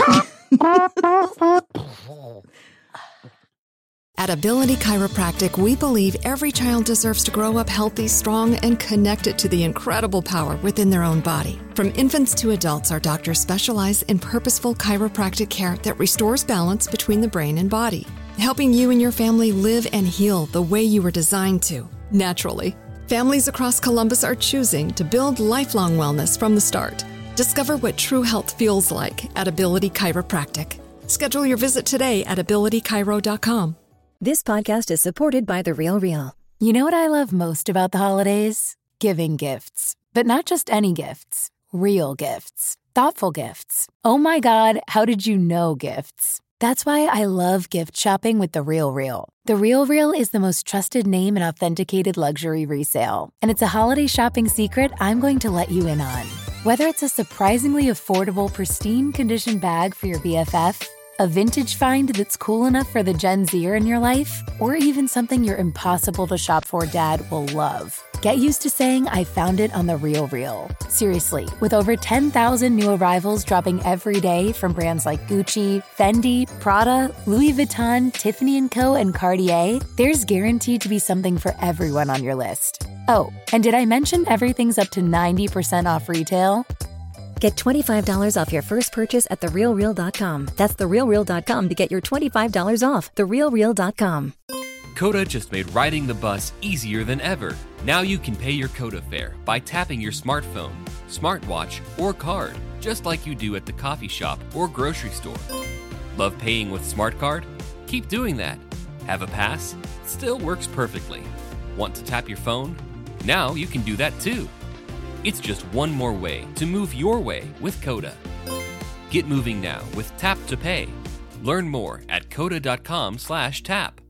Speaker 7: At Ability Chiropractic, we believe every child deserves to grow up healthy, strong, and connected to the incredible power within their own body. From infants to adults, our doctors specialize in purposeful chiropractic care that restores balance between the brain and body, helping you and your family live and heal the way you were designed to, naturally. Families across Columbus are choosing to build lifelong wellness from the start. Discover what true health feels like at Ability Chiropractic. Schedule your visit today at abilitychiro.com.
Speaker 8: This podcast is supported by The Real Real. You know what I love most about the holidays? Giving gifts. But not just any gifts. Real gifts. Thoughtful gifts. Oh my God, how did you know gifts? That's why I love gift shopping with The Real Real. The Real Real is the most trusted name in authenticated luxury resale. And it's a holiday shopping secret I'm going to let you in on. Whether it's a surprisingly affordable, pristine condition bag for your BFF, a vintage find that's cool enough for the Gen Zer in your life, or even something your impossible to shop for dad will love. Get used to saying I found it on The Real Real. Seriously, with over 10,000 new arrivals dropping every day from brands like Gucci, Fendi, Prada, Louis Vuitton, Tiffany & Co., and Cartier, there's guaranteed to be something for everyone on your list. Oh, and did I mention everything's up to 90% off retail? Get $25 off your first purchase at TheRealReal.com. That's TheRealReal.com to get your $25 off. TheRealReal.com.
Speaker 9: Coda just made riding the bus easier than ever. Now you can pay your Coda fare by tapping your smartphone, smartwatch, or card, just like you do at the coffee shop or grocery store. Love paying with SmartCard? Keep doing that. Have a pass? Still works perfectly. Want to tap your phone? Now you can do that too. It's just one more way to move your way with Coda. Get moving now with Tap to Pay. Learn more at coda.com/tap.